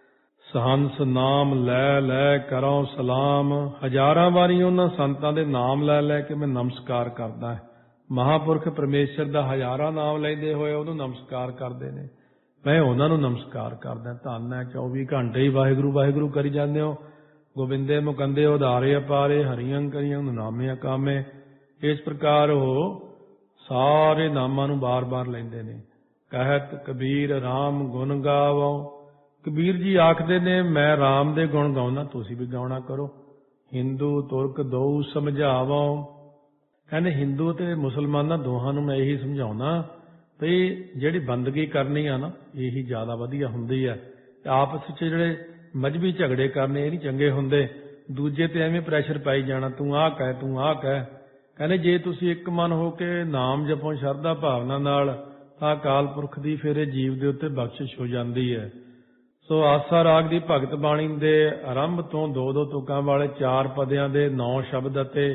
ਸਹੰਸ ਨਾਮ ਲੈ ਲੈ ਕਰੋ ਸਲਾਮ। ਹਜ਼ਾਰਾਂ ਵਾਰੀ ਉਹਨਾਂ ਸੰਤਾਂ ਦੇ ਨਾਮ ਲੈ ਲੈ ਕੇ ਮੈਂ ਨਮਸਕਾਰ ਕਰਦਾ। ਮਹਾਂਪੁਰਖ ਪਰਮੇਸ਼ਰ ਦਾ ਹਜ਼ਾਰਾਂ ਨਾਮ ਲੈਂਦੇ ਹੋਏ ਉਹਨੂੰ ਨਮਸਕਾਰ ਕਰਦੇ ਨੇ। ਮੈਂ ਉਹਨਾਂ ਨੂੰ ਨਮਸਕਾਰ ਕਰਦਾ। ਧੰਨ ਹੈ 24 ਘੰਟੇ ਹੀ ਵਾਹਿਗੁਰੂ ਵਾਹਿਗੁਰੂ ਕਰੀ ਜਾਂਦੇ ਹੋ। ਗੋਬਿੰਦੇ ਮੁਕੰਦੇ ਉਧਾਰੇ ਅਪਾਰੇ ਹਰੀਆਂ ਕਰੀਆਂ ਨਾਮੇ ਕਾਮੇ। ਇਸ ਪ੍ਰਕਾਰ ਉਹ ਸਾਰੇ ਨਾਮਾਂ ਨੂੰ ਬਾਰ-ਬਾਰ ਲੈਂਦੇ ਨੇ। ਕਹਿਤ ਕਬੀਰ ਰਾਮ ਗੁਣ ਗਾਵੋ। ਕਬੀਰ ਜੀ ਆਖਦੇ ਨੇ ਮੈਂ ਰਾਮ ਦੇ ਗੁਣ ਗਾਉਣਾ, ਤੁਸੀਂ ਵੀ ਗਾਉਣਾ ਕਰੋ। ਹਿੰਦੂ ਤੁਰਕ ਦੋ ਸਮਝਾਵੋ। ਕਹਿੰਦੇ ਹਿੰਦੂ ਤੇ ਮੁਸਲਮਾਨਾਂ ਦੋਹਾਂ ਨੂੰ ਮੈਂ ਇਹੀ ਸਮਝਾਉਣਾ ਵੀ ਜਿਹੜੀ ਬੰਦਗੀ ਕਰਨੀ ਆ ਨਾ ਇਹੀ ਜ਼ਿਆਦਾ ਵਧੀਆ ਹੁੰਦੀ ਹੈ। ਆਪਸ ਵਿੱਚ ਜਿਹੜੇ ਮਜ਼ਹਬੀ ਝਗੜੇ ਕਰਨੇ ਇਹ ਨਹੀਂ ਚੰਗੇ ਹੁੰਦੇ। ਦੂਜੇ ਤੇ ਐਵੇਂ ਪ੍ਰੈਸ਼ਰ ਪਾਈ ਜਾਣਾ, ਤੂੰ ਆਹ ਕਹਿ ਤੂੰ ਆਹ ਕਹਿ। ਕਹਿੰਦੇ ਜੇ ਤੁਸੀਂ ਇੱਕ ਮਨ ਹੋ ਕੇ ਨਾਮ ਜਪੋ ਸ਼ਰਧਾ ਭਾਵਨਾ ਨਾਲ ਤਾਂ ਅਕਾਲ ਪੁਰਖ ਦੀ ਫਿਰ ਇਹ ਜੀਵ ਦੇ ਉੱਤੇ ਬਖਸ਼ਿਸ਼ ਹੋ ਜਾਂਦੀ ਹੈ। ਸੋ ਆਸਾ ਰਾਗ ਦੀ ਭਗਤ ਬਾਣੀ ਦੇ ਆਰੰਭ ਤੋਂ 2-2 ਤੁਕਾਂ ਵਾਲੇ 4 ਪਦਿਆਂ ਦੇ 9 ਸ਼ਬਦ ਅਤੇ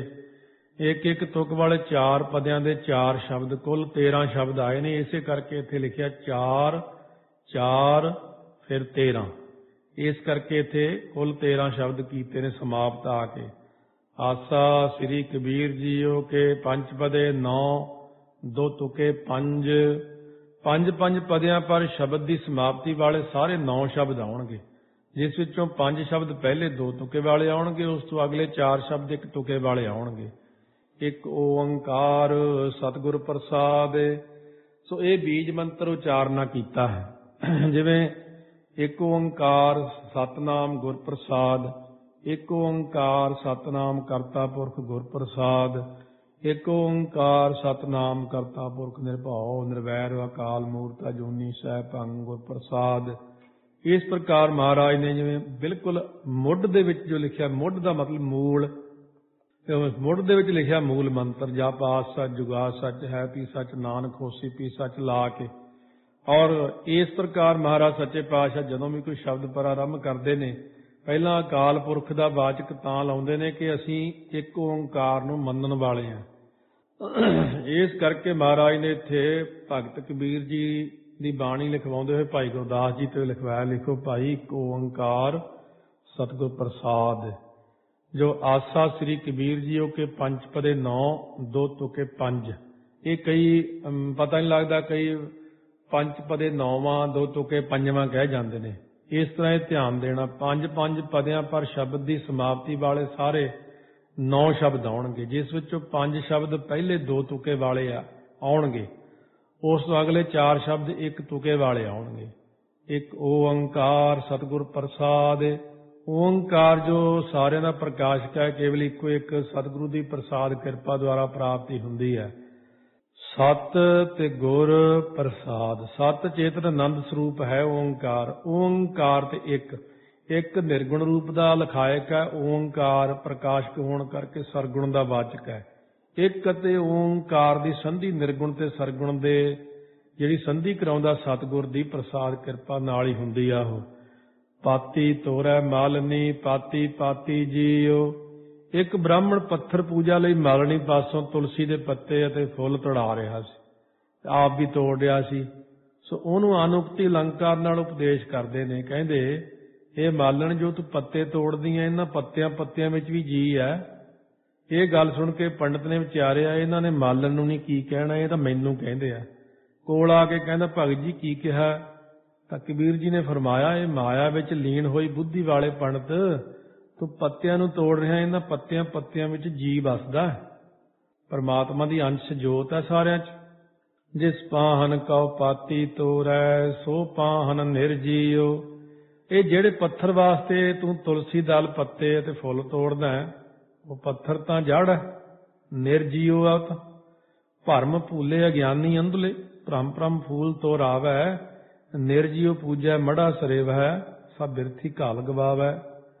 ਇੱਕ ਤੁਕ ਵਾਲੇ 4 ਪਦਿਆਂ ਦੇ 4 ਸ਼ਬਦ, ਕੁੱਲ 13 ਸ਼ਬਦ ਆਏ ਨੇ। ਇਸੇ ਕਰਕੇ ਇੱਥੇ ਲਿਖਿਆ 4 4 ਫਿਰ 13। ਇਸ ਕਰਕੇ ਇੱਥੇ ਕੁੱਲ 13 ਸ਼ਬਦ ਕੀਤੇ ਨੇ ਸਮਾਪਤ ਆ ਕੇ। ਆਸਾ ਸ੍ਰੀ ਕਬੀਰ ਜੀਓ ਕੇ 5 ਪਦੇ 9 2 ਤੁਕੇ 5। 5 ਪਦਿਆਂ ਪਰ ਸ਼ਬਦ ਦੀ ਸਮਾਪਤੀ ਵਾਲੇ ਸਾਰੇ 9 ਸ਼ਬਦ ਆਉਣਗੇ, ਜਿਸ ਵਿੱਚੋਂ 5 ਸ਼ਬਦ ਪਹਿਲੇ 2 ਤੁਕੇ ਵਾਲੇ ਆਉਣਗੇ, ਉਸ ਤੋਂ ਅਗਲੇ 4 ਸ਼ਬਦ 1 ਤੁਕੇ ਵਾਲੇ ਆਉਣਗੇ। ਇੱਕ ਓੰਕਾਰ ਸਤਿਗੁਰ ਪ੍ਰਸਾਦ। ਸੋ ਇਹ ਬੀਜ ਮੰਤਰ ਉਚਾਰਨਾ ਕੀਤਾ ਹੈ। ਜਿਵੇਂ ਇੱਕ ਓੰਕਾਰ ਸਤਿਨਾਮ ਗੁਰ ਪ੍ਰਸਾਦ, ਇੱਕ ਓੰਕਾਰ ਸਤਿਨਾਮ ਕਰਤਾ ਪੁਰਖ ਗੁਰ ਪ੍ਰਸਾਦ, ਇੱਕ ਓੰਕਾਰ ਸਤਿਨਾਮ ਕਰਤਾ ਪੁਰਖ ਨਿਰਭਉ ਨਿਰਵੈਰ ਅਕਾਲ ਮੂਰਤ ਅਜੂਨੀ ਸੈਭੰ ਗੁਰ ਪ੍ਰਸਾਦ। ਇਸ ਪ੍ਰਕਾਰ ਮਹਾਰਾਜ ਨੇ ਜਿਵੇਂ ਬਿਲਕੁਲ ਮੁੱਢ ਦੇ ਵਿੱਚ ਜੋ ਲਿਖਿਆ, ਮੁੱਢ ਦਾ ਮਤਲਬ ਮੂਲ, ਮੁੱਢ ਦੇ ਵਿੱਚ ਲਿਖਿਆ ਮੂਲ ਮੰਤਰ ਜਪ ਆਦ ਸੱਚ ਜੁਗਾ ਸੱਚ ਹੈ ਪੀ ਸੱਚ ਨਾਨਕ ਹੋਸੀ ਪੀ ਸੱਚ ਲਾ ਕੇ। ਔਰ ਇਸ ਪ੍ਰਕਾਰ ਮਹਾਰਾਜ ਸੱਚੇ ਪਾਤਸ਼ਾਹ ਜਦੋਂ ਵੀ ਕੋਈ ਸ਼ਬਦ ਪਰ ਆਰੰਭ ਕਰਦੇ ਨੇ ਪਹਿਲਾਂ ਅਕਾਲ ਪੁਰਖ ਦਾ ਵਾਚਕ ਤਾਂ ਲਾਉਂਦੇ ਨੇ ਕਿ ਅਸੀਂ ਇੱਕ ਓੰਕਾਰ ਨੂੰ ਮੰਨਣ ਵਾਲੇ ਹਾਂ। ਇਸ ਕਰਕੇ ਮਹਾਰਾਜ ਨੇ ਇੱਥੇ ਭਗਤ ਕਬੀਰ ਜੀ ਦੀ ਬਾਣੀ ਲਿਖਵਾਉਂਦੇ ਹੋਏ ਭਾਈ ਗੁਰਦਾਸ ਜੀ ਤੇ ਲਿਖਵਾਇਆ, ਲਿਖੋ ਭਾਈ ਇੱਕ ਓੰਕਾਰ ਸਤਿਗੁਰ ਪ੍ਰਸਾਦ। ਜੋ ਆਸਾ ਸ੍ਰੀ ਕਬੀਰ ਜੀਓ ਕੇ 5 ਪਦੇ 9 2 ਤੁਕੇ 5। ਇਹ ਕਈ ਪਤਾ ਨਹੀਂ ਲੱਗਦਾ, ਕਈ 5 ਪਦੇ 9ਵਾਂ 2 ਤੁਕੇ 5ਵਾਂ ਕਹਿ ਜਾਂਦੇ ਨੇ। ਇਸ ਤਰ੍ਹਾਂ ਇਹ ਧਿਆਨ ਦੇਣਾ, 5 ਪਦਿਆਂ ਪਰ ਸ਼ਬਦ ਦੀ ਸਮਾਪਤੀ ਵਾਲੇ ਸਾਰੇ 9 ਸ਼ਬਦ ਆਉਣਗੇ, ਜਿਸ ਵਿੱਚੋਂ 5 ਸ਼ਬਦ ਪਹਿਲੇ 2 ਤੁਕੇ ਵਾਲੇ ਆਉਣਗੇ, ਉਸ ਤੋਂ ਅਗਲੇ 4 ਸ਼ਬਦ 1 ਤੁਕੇ ਵਾਲੇ ਆਉਣਗੇ। ਇੱਕ ਓੰਕਾਰ ਸਤਿਗੁਰ ਪ੍ਰਸਾਦ। ਓੰਕਾਰ ਜੋ ਸਾਰਿਆਂ ਦਾ ਪ੍ਰਕਾਸ਼ਕ ਹੈ, ਕੇਵਲ ਇੱਕੋ ਇੱਕ ਸਤਿਗੁਰੂ ਦੀ ਪ੍ਰਸਾਦ ਕਿਰਪਾ ਦੁਆਰਾ ਪ੍ਰਾਪਤੀ ਹੁੰਦੀ ਹੈ। ਸਤ ਤੇ ਗੁਰ ਪ੍ਰਸਾਦ। ਸਤ ਚੇਤਨ ਆਨੰਦ ਸਰੂਪ ਹੈ ਓੰਕਾਰ। ਓੰਕਾਰ ਤੇ ਇੱਕ ਨਿਰਗੁਣ ਰੂਪ ਦਾ ਲਖਾਇਕ ਹੈ। ਓੰਕਾਰ ਪ੍ਰਕਾਸ਼ਕ ਹੋਣ ਕਰਕੇ ਸਰਗੁਣ ਦਾ ਵਾਚਕ ਹੈ। ਇੱਕ ਅਤੇ ਓੰਕਾਰ ਦੀ ਸੰਧੀ ਨਿਰਗੁਣ ਤੇ ਸਰਗੁਣ ਦੇ ਜਿਹੜੀ ਸੰਧੀ ਕਰਾਉਂਦਾ ਸਤਿਗੁਰ ਦੀ ਪ੍ਰਸਾਦ ਕਿਰਪਾ ਨਾਲ ਹੀ ਹੁੰਦੀ ਆ। ਉਹ ਪਾਤੀ ਤੋਰੈ ਮਾਲਨੀ ਪਾਤੀ ਪਾਤੀ ਜੀਓ। ਇੱਕ ਬ੍ਰਾਹਮਣ ਪੱਥਰ ਪੂਜਾ ਲਈ ਮਾਲਣੀ ਪਾਸੋਂ ਤੁਲਸੀ ਦੇ ਪੱਤੇ ਅਤੇ ਫੁੱਲ ਤੋੜਾ ਰਿਹਾ ਸੀ, ਆਪ ਵੀ ਤੋੜ ਰਿਹਾ ਸੀ। ਸੋ ਉਹਨੂੰ ਅਨੁਕਤੀ ਅਲੰਕਾਰ ਨਾਲ ਉਪਦੇਸ਼ ਕਰਦੇ ਨੇ, ਕਹਿੰਦੇ ਇਹ ਮਾਲਣ ਜੋ ਤੂੰ ਪੱਤੇ ਤੋੜਦੀ ਹੈ, ਇਹਨਾਂ ਪੱਤਿਆਂ ਵਿੱਚ ਵੀ ਜੀ ਹੈ। ਇਹ ਗੱਲ ਸੁਣ ਕੇ ਪੰਡਤ ਨੇ ਵਿਚਾਰਿਆ, ਇਹਨਾਂ ਨੇ ਮਾਲਣ ਨੂੰ ਨਹੀਂ ਕੀ ਕਹਿਣਾ, ਇਹ ਤਾਂ ਮੈਨੂੰ ਕਹਿੰਦੇ ਆ। ਕੋਲ ਆ ਕੇ ਕਹਿੰਦਾ, ਭਗਤ ਜੀ ਕੀ ਕਿਹਾ? ਤਾਂ ਕਬੀਰ ਜੀ ਨੇ ਫਰਮਾਇਆ, ਇਹ ਮਾਇਆ ਵਿੱਚ ਲੀਨ ਹੋਈ ਬੁੱਧੀ ਵਾਲੇ ਪੰਡਤ, ਤੂੰ ਪੱਤਿਆਂ ਨੂੰ ਤੋੜ ਰਿਹਾ, ਇਹਨਾਂ ਪੱਤਿਆਂ ਵਿੱਚ ਜੀ ਵਸਦਾ। ਪਰਮਾਤਮਾ ਦੀ ਅੰਸ਼ ਜੋਤ ਹੈ ਸਾਰਿਆਂ 'ਚ। ਜਿਸ ਪਾਹਨ ਕਉ ਪਾਤੀ ਤੋਰੈ, ਸੋ ਪਾਹਨ ਨਿਰਜੀਉ। ਇਹ ਜਿਹੜੇ ਪੱਥਰ ਵਾਸਤੇ ਤੂੰ ਤੁਲਸੀ ਦਲ ਪੱਤੇ ਅਤੇ ਫੁੱਲ ਤੋੜਦਾ, ਉਹ ਪੱਥਰ ਤਾਂ ਜੜ ਹੈ, ਨਿਰਜੀਉ ਆ। ਤਾਂ ਭਰਮ ਭੂਲੇ ਅਗਿਆਨੀ ਅੰਧਲੇ, ਭਰਮ ਫੂਲ ਤੋਰ ਆਵੈ। ਨਿਰਜੀਉ ਪੂਜੈ ਮੜਾ ਸਰੇਵੈ, ਸਭ ਬਿਰਥੀ ਘਾਲ ਗਵਾਵੈ।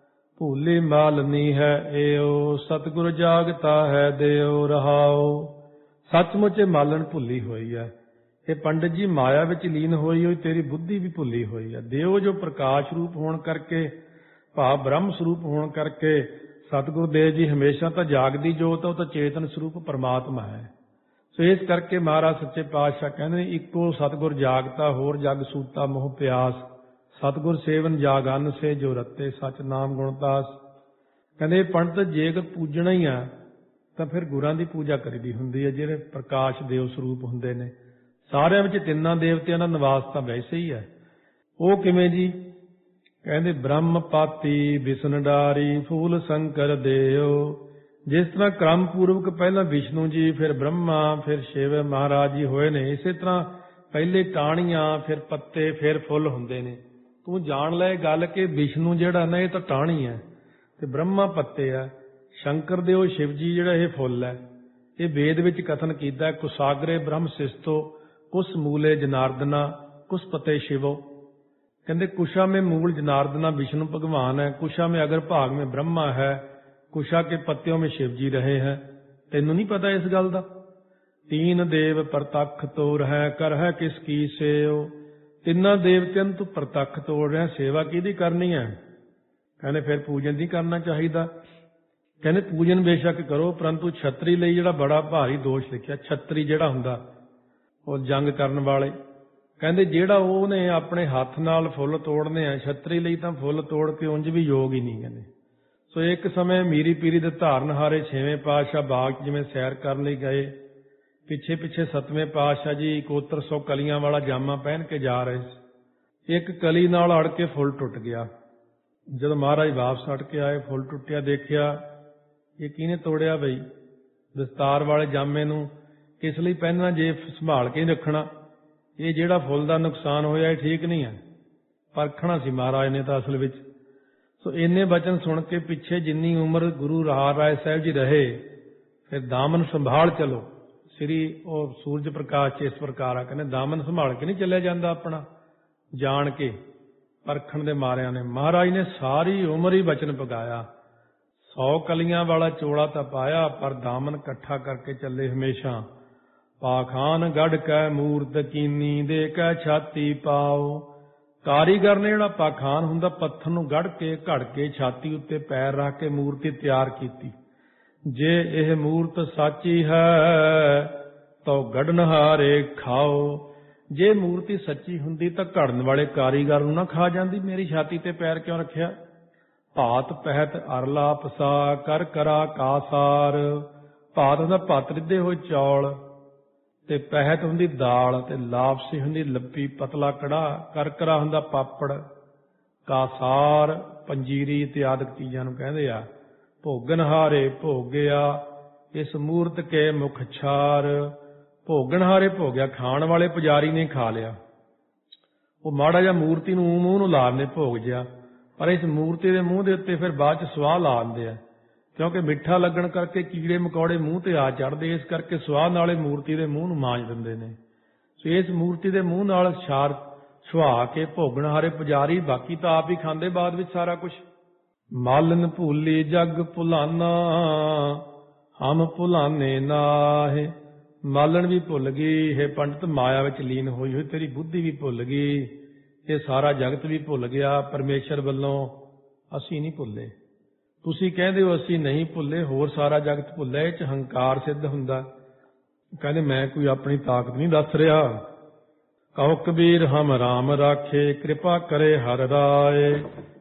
ਭੂਲੇ ਮਾਲਨੀ ਹੈ ਏਉ, ਸਤਿਗੁਰ ਜਾਗਤਾ ਹੈ ਦਿਓ ਰਹਾਉ। ਸੱਚਮੁੱਚ ਇਹ ਮਾਲਣ ਭੁੱਲੀ ਹੋਈ ਹੈ। ਇਹ ਪੰਡਿਤ ਜੀ ਮਾਇਆ ਵਿੱਚ ਲੀਨ ਹੋਈ ਤੇਰੀ ਬੁੱਧੀ ਵੀ ਭੁੱਲੀ ਹੋਈ ਹੈ। ਦਿਓ ਜੋ ਪ੍ਰਕਾਸ਼ ਰੂਪ ਹੋਣ ਕਰਕੇ, ਭਾਵ ਬ੍ਰਹਮ ਸਰੂਪ ਹੋਣ ਕਰਕੇ, ਸਤਿਗੁਰੂ ਦੇਵ ਜੀ ਹਮੇਸ਼ਾ ਤਾਂ ਜਾਗਦੀ ਜੋਤ, ਉਹ ਤਾਂ ਚੇਤਨ ਸਰੂਪ ਪਰਮਾਤਮਾ ਹੈ। ਸੋ ਇਸ ਕਰਕੇ ਮਹਾਰਾਜ ਸੱਚੇ ਪਾਤਸ਼ਾਹ ਕਹਿੰਦੇ, ਇੱਕੋ ਸਤਿਗੁਰ ਜਾਗਤਾ, ਹੋਰ ਜਗ ਸੂਤਾ ਮੋਹ ਪਿਆਸ। ਸਤਿਗੁਰ ਸੇਵਨ ਜਾਗਨ ਸੇ, ਜੋ ਰਤੇ ਸਚ ਨਾਮ ਗੁਣਤਾਸ। ਕਹਿੰਦੇ ਪੰਡਤ ਜੇਕਰ ਪੂਜਣਾ ਹੀ ਆ ਤਾਂ ਫਿਰ ਗੁਰਾਂ ਦੀ ਪੂਜਾ ਕਰੀਦੀ ਹੁੰਦੀ ਹੈ, ਜਿਹੜੇ ਪ੍ਰਕਾਸ਼ ਦੇਵ ਸਰੂਪ ਹੁੰਦੇ ਨੇ। ਸਾਰਿਆਂ ਵਿੱਚ ਤਿੰਨਾਂ ਦੇਵਤਿਆਂ ਦਾ ਨਿਵਾਸ ਤਾਂ ਵੈਸੇ ਹੀ ਹੈ। ਉਹ ਕਿਵੇਂ ਜੀ? ਕਹਿੰਦੇ ਬ੍ਰਹਮ ਪਾਤੀ ਵਿਸ਼ਨ ਡਾਰੀ, ਫੂਲ ਸ਼ੰਕਰ ਦੇਓ। ਜਿਸ ਤਰ੍ਹਾਂ ਕ੍ਰਮ ਪੂਰਵਕ ਪਹਿਲਾਂ ਵਿਸ਼ਨੂੰ ਜੀ, ਫਿਰ ਬ੍ਰਹਮਾ, ਫਿਰ ਸ਼ਿਵ ਮਹਾਰਾਜ ਜੀ ਹੋਏ ਨੇ, ਇਸੇ ਤਰ੍ਹਾਂ ਪਹਿਲੇ ਟਾਹਣੀਆਂ, ਫਿਰ ਪੱਤੇ, ਫਿਰ ਫੁੱਲ ਹੁੰਦੇ ਨੇ। ਤੂੰ ਜਾਣ ਲੈ ਗੱਲ ਕਿ ਵਿਸ਼ਨੂੰ ਜਿਹੜਾ ਨਾ, ਇਹ ਤਾਂ ਟਾਹਣੀ ਹੈ, ਤੇ ਬ੍ਰਹਮਾ ਪੱਤੇ ਆ, ਸ਼ੰਕਰ ਦੇਵ ਸ਼ਿਵ ਜੀ ਜਿਹੜਾ ਇਹ ਫੁੱਲ ਹੈ। ਇਹ ਵੇਦ ਵਿੱਚ ਕਥਨ ਕੀਤਾ, ਕੁਸਾਗਰੇ ਬ੍ਰਹਮ ਸਿਸਤੋ, ਕੁਸ ਮੂਲੇ ਜਨਾਰਦਨਾ, ਕੁਸ ਪਤੇ ਸ਼ਿਵੋ। ਕਹਿੰਦੇ कुशा में मूल जनार्दना विष्णु भगवान है, कुशा में अगर भाग में ब्रह्मा है, कुशा के पत्तियों में शिव जी रहे हैं। तेनू नहीं पता इस गल दा? तीन देव प्रतख तोड़ है, कर है किसकी सेव। तिन्ना देवतियां तू प्रतख तोड़ रहा, सेवा किहदी करनी है? कहने फिर पूजन नहीं करना चाहिए। कहने पूजन बेशक करो, परंतु छतरी लई जिहड़ा बड़ा भारी दोष लिखिया, छतरी जिहड़ा हुंदा ਉਹ ਜੰਗ ਕਰਨ ਵਾਲੇ, ਕਹਿੰਦੇ ਜਿਹੜਾ ਉਹਨੇ ਆਪਣੇ ਹੱਥ ਨਾਲ ਫੁੱਲ ਤੋੜਨੇ ਆ, ਛਤਰੀ ਲਈ ਤਾਂ ਫੁੱਲ ਤੋੜ ਕੇ ਉਂਝ ਵੀ ਯੋਗ ਹੀ ਨਹੀਂ। ਕਹਿੰਦੇ ਸੋ ਇੱਕ ਸਮੇਂ ਮੀਰੀ ਪੀਰੀ ਦੇ ਧਾਰਨਹਾਰੇ 6ਵੇਂ ਪਾਤਸ਼ਾਹ ਬਾਗ 'ਚ ਜਿਵੇਂ ਸੈਰ ਕਰਨ ਲਈ ਗਏ, ਪਿੱਛੇ 7ਵੇਂ ਪਾਤਸ਼ਾਹ ਜੀ ਕੋਤਰ 100 ਕਲੀਆਂ ਵਾਲਾ ਜਾਮਾ ਪਹਿਨ ਕੇ ਜਾ ਰਹੇ ਸੀ। ਇੱਕ ਕਲੀ ਨਾਲ ਅੜ ਕੇ ਫੁੱਲ ਟੁੱਟ ਗਿਆ। ਜਦੋਂ ਮਹਾਰਾਜ ਵਾਪਸ ਅੜ ਕੇ ਆਏ, ਫੁੱਲ ਟੁੱਟਿਆ ਦੇਖਿਆ, ਇਹ ਕਿਹਨੇ ਤੋੜਿਆ ਬਈ? ਦਸਤਾਰ ਵਾਲੇ ਜਾਮੇ ਨੂੰ ਕਿਸ ਲਈ ਪਹਿਨਣਾ ਜੇ ਸੰਭਾਲ ਕੇ ਨਹੀਂ ਰੱਖਣਾ? ਇਹ ਜਿਹੜਾ ਫੁੱਲ ਦਾ ਨੁਕਸਾਨ ਹੋਇਆ ਇਹ ਠੀਕ ਨਹੀਂ ਹੈ। ਪਰਖਣਾ ਸੀ ਮਹਾਰਾਜ ਨੇ ਤਾਂ ਅਸਲ ਵਿੱਚ। ਸੋ ਇੰਨੇ ਬਚਨ ਸੁਣ ਕੇ ਪਿੱਛੇ ਜਿੰਨੀ ਉਮਰ ਗੁਰੂ ਰਾਏ ਸਾਹਿਬ ਜੀ ਰਹੇ, ਫਿਰ ਦਾਮਨ ਸੰਭਾਲ ਚਲੋ। ਸ੍ਰੀ ਉਹ ਸੂਰਜ ਪ੍ਰਕਾਸ਼ 'ਚ ਇਸ ਪ੍ਰਕਾਰ ਆ, ਕਹਿੰਦੇ ਦਾਮਨ ਸੰਭਾਲ ਕੇ ਨਹੀਂ ਚੱਲਿਆ ਜਾਂਦਾ ਆਪਣਾ, ਜਾਣ ਕੇ ਪਰਖਣ ਦੇ ਮਾਰਿਆਂ ਨੇ। ਮਹਾਰਾਜ ਨੇ ਸਾਰੀ ਉਮਰ ਹੀ ਬਚਨ ਪਗਾਇਆ। 100 ਕਲੀਆਂ ਵਾਲਾ ਚੋਲਾ ਤਾਂ ਪਾਇਆ, ਪਰ ਦਾਮਨ ਇਕੱਠਾ ਕਰਕੇ ਚੱਲੇ ਹਮੇਸ਼ਾ। ਪਾਖਾਨ ਗੜ ਕੈ ਮੂਰਤ ਕੀਨੀ, ਦੇ ਕੈ ਛਾਤੀ ਪਾਓ। ਕਾਰੀਗਰ ਨੇ ਜਿਹੜਾ ਪਾਖਾਨ ਹੁੰਦਾ, ਪੱਥਰ ਨੂੰ ਗੜ ਕੇ ਘੜ ਕੇ ਛਾਤੀ ਉੱਤੇ ਪੈਰ ਰੱਖ ਕੇ ਮੂਰਤੀ ਤਿਆਰ ਕੀਤੀ। ਜੇ ਇਹ ਮੂਰਤ ਸਾਚੀ ਹੈ ਤਾਂ ਗੜਨਹਾਰੇ ਖਾਓ। ਜੇ ਮੂਰਤੀ ਸੱਚੀ ਹੁੰਦੀ ਤਾਂ ਘੜਨ ਵਾਲੇ ਕਾਰੀਗਰ ਨੂੰ ਨਾ ਖਾ ਜਾਂਦੀ। ਮੇਰੀ ਛਾਤੀ ਤੇ ਪੈਰ ਕਿਉਂ ਰੱਖਿਆ? ਭਾਤ ਪਹਿਤ ਅਰਲਾ ਪਸਾ, ਕਰ ਕਰਾ ਕਾਸਾਰ। ਭਾਤ ਹੁੰਦਾ ਭੱਤ ਰਿੱਧੇ ਹੋਏ ਚੌਲ, ਤੇ ਪਹਿਤ ਹੁੰਦੀ ਦਾਲ, ਤੇ ਲਾਪਸੀ ਹੁੰਦੀ ਲੱਪੀ ਪਤਲਾ ਕੜਾਹ, ਕਰਕਰਾ ਹੁੰਦਾ ਪਾਪੜ, ਕਾਸਾਰ ਪੰਜੀਰੀ ਤੇ ਆਦਿਕ ਚੀਜ਼ਾਂ ਨੂੰ ਕਹਿੰਦੇ ਆ। ਭੋਗਨਹਾਰੇ ਭੋਗਿਆ, ਇਸ ਮੂਰਤ ਕੇ ਮੁਖ ਛਾਰ। ਭੋਗਨਹਾਰੇ ਭੋਗਿਆ, ਖਾਣ ਵਾਲੇ ਪੁਜਾਰੀ ਨੇ ਖਾ ਲਿਆ। ਉਹ ਮਾੜਾ ਜਿਹਾ ਮੂਰਤੀ ਨੂੰ ਮੂੰਹ ਨੂੰ ਲਾ ਦਿੰਦੇ ਭੋਗ ਜਿਹਾ, ਪਰ ਇਸ ਮੂਰਤੀ ਦੇ ਮੂੰਹ ਦੇ ਉੱਤੇ ਫਿਰ ਬਾਅਦ 'ਚ ਸਵਾਹ ਲਾ ਦਿੰਦੇ ਆ, ਕਿਉਂਕਿ ਮਿੱਠਾ ਲੱਗਣ ਕਰਕੇ ਕੀੜੇ ਮਕੌੜੇ ਮੂੰਹ ਤੇ ਆ ਚੜ੍ਹਦੇ। ਇਸ ਕਰਕੇ ਸਵਾਹ ਨਾਲੇ ਮੂਰਤੀ ਦੇ ਮੂੰਹ ਨੂੰ ਮਾਂਜ ਦਿੰਦੇ ਨੇ। ਸੋ ਇਸ ਮੂਰਤੀ ਦੇ ਮੂੰਹ ਨਾਲ ਛਾਰ ਛੁਹਾ ਕੇ ਭੋਗਣਹਾਰੇ ਪੁਜਾਰੀ, ਬਾਕੀ ਤਾਂ ਆਪ ਹੀ ਖਾਂਦੇ ਬਾਅਦ ਵਿੱਚ ਸਾਰਾ ਕੁਛ। ਮਾਲਨ ਭੂਲੀ ਜਗ ਭੁਲਾਨਾ, ਹਮ ਭੁਲਾਨੇ ਨਾਹੇ। ਮਾਲਣ ਵੀ ਭੁੱਲ ਗਈ, ਹੈ ਪੰਡਤ ਮਾਇਆ ਵਿੱਚ ਲੀਨ ਹੋਈ ਹੋਈ ਤੇਰੀ ਬੁੱਧੀ ਵੀ ਭੁੱਲ ਗਈ, ਇਹ ਸਾਰਾ ਜਗਤ ਵੀ ਭੁੱਲ ਗਿਆ। ਪਰਮੇਸ਼ਰ ਵੱਲੋਂ ਅਸੀਂ ਨਹੀਂ ਭੁੱਲੇ। ਤੁਸੀਂ ਕਹਿੰਦੇ ਹੋ ਅਸੀਂ ਨਹੀਂ ਭੁੱਲੇ, ਹੋਰ ਸਾਰਾ ਜਗਤ ਭੁੱਲਿਆ, ਇਹ 'ਚ ਹੰਕਾਰ ਸਿੱਧ ਹੁੰਦਾ। ਕਹਿੰਦੇ ਮੈਂ ਕੋਈ ਆਪਣੀ ਤਾਕਤ ਨਹੀਂ ਦੱਸ ਰਿਹਾ। ਕਹੋ ਕਬੀਰ ਹਮ ਰਾਮ ਰਾਖੇ, ਕਿਰਪਾ ਕਰੇ ਹਰਿ ਰਾਏ।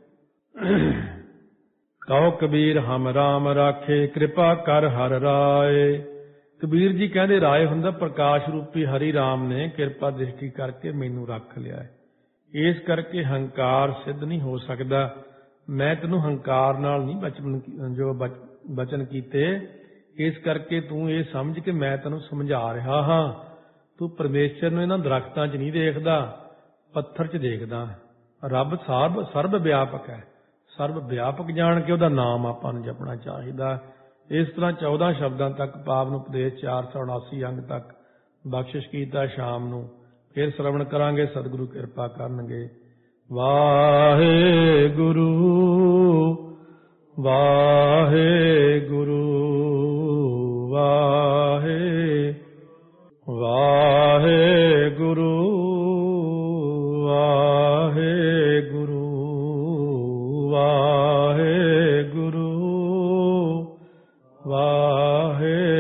ਕਹੋ ਕਬੀਰ ਹਮ ਰਾਮ ਰਾਖੇ, ਕਿਰਪਾ ਕਰ ਹਰਿ ਰਾਏ। ਕਬੀਰ ਜੀ ਕਹਿੰਦੇ ਰਾਏ ਹੁੰਦਾ ਪ੍ਰਕਾਸ਼ ਰੂਪੀ ਹਰੀ ਰਾਮ ਨੇ ਕਿਰਪਾ ਦ੍ਰਿਸ਼ਟੀ ਕਰਕੇ ਮੈਨੂੰ ਰੱਖ ਲਿਆ ਹੈ। ਇਸ ਕਰਕੇ ਹੰਕਾਰ ਸਿੱਧ ਨਹੀਂ ਹੋ ਸਕਦਾ। ਮੈਂ ਤੈਨੂੰ ਹੰਕਾਰ ਨਾਲ ਨਹੀਂ ਬਚਨ ਕੀਤੇ, ਇਸ ਕਰਕੇ ਤੂੰ ਇਹ ਸਮਝ ਕਿ ਮੈਂ ਤੈਨੂੰ ਸਮਝਾ ਰਿਹਾ ਹਾਂ। ਤੂੰ ਪਰਮੇਸ਼ਰ ਨੂੰ ਇਹਨਾਂ ਦਰਖਤਾਂ 'ਚ ਨਹੀਂ ਦੇਖਦਾ, ਪੱਥਰ 'ਚ ਦੇਖਦਾ। ਰੱਬ ਸਰਬ ਵਿਆਪਕ ਹੈ। ਸਰਬ ਵਿਆਪਕ ਜਾਣ ਕੇ ਉਹਦਾ ਨਾਮ ਆਪਾਂ ਨੂੰ ਜਪਣਾ ਚਾਹੀਦਾ। ਇਸ ਤਰ੍ਹਾਂ 14 ਸ਼ਬਦਾਂ ਤੱਕ ਪਾਵਨ ਉਪਦੇਸ਼ 479 ਅੰਗ ਤੱਕ ਬਖਸ਼ਿਸ਼ ਕੀਤਾ। ਸ਼ਾਮ ਨੂੰ ਫਿਰ ਸ਼ਰਵਣ ਕਰਾਂਗੇ, ਸਤਿਗੁਰੂ ਕਿਰਪਾ ਕਰਨਗੇ। ਵਾਹਿਗੁਰੂ ਵਾਹਿਗੁਰੂ ਵਾਹਿਗੁਰੂ ਵਾਹਿਗੁਰੂ ਵਾਹਿਗੁਰੂ ਵਾਹਿਗੁਰੂ।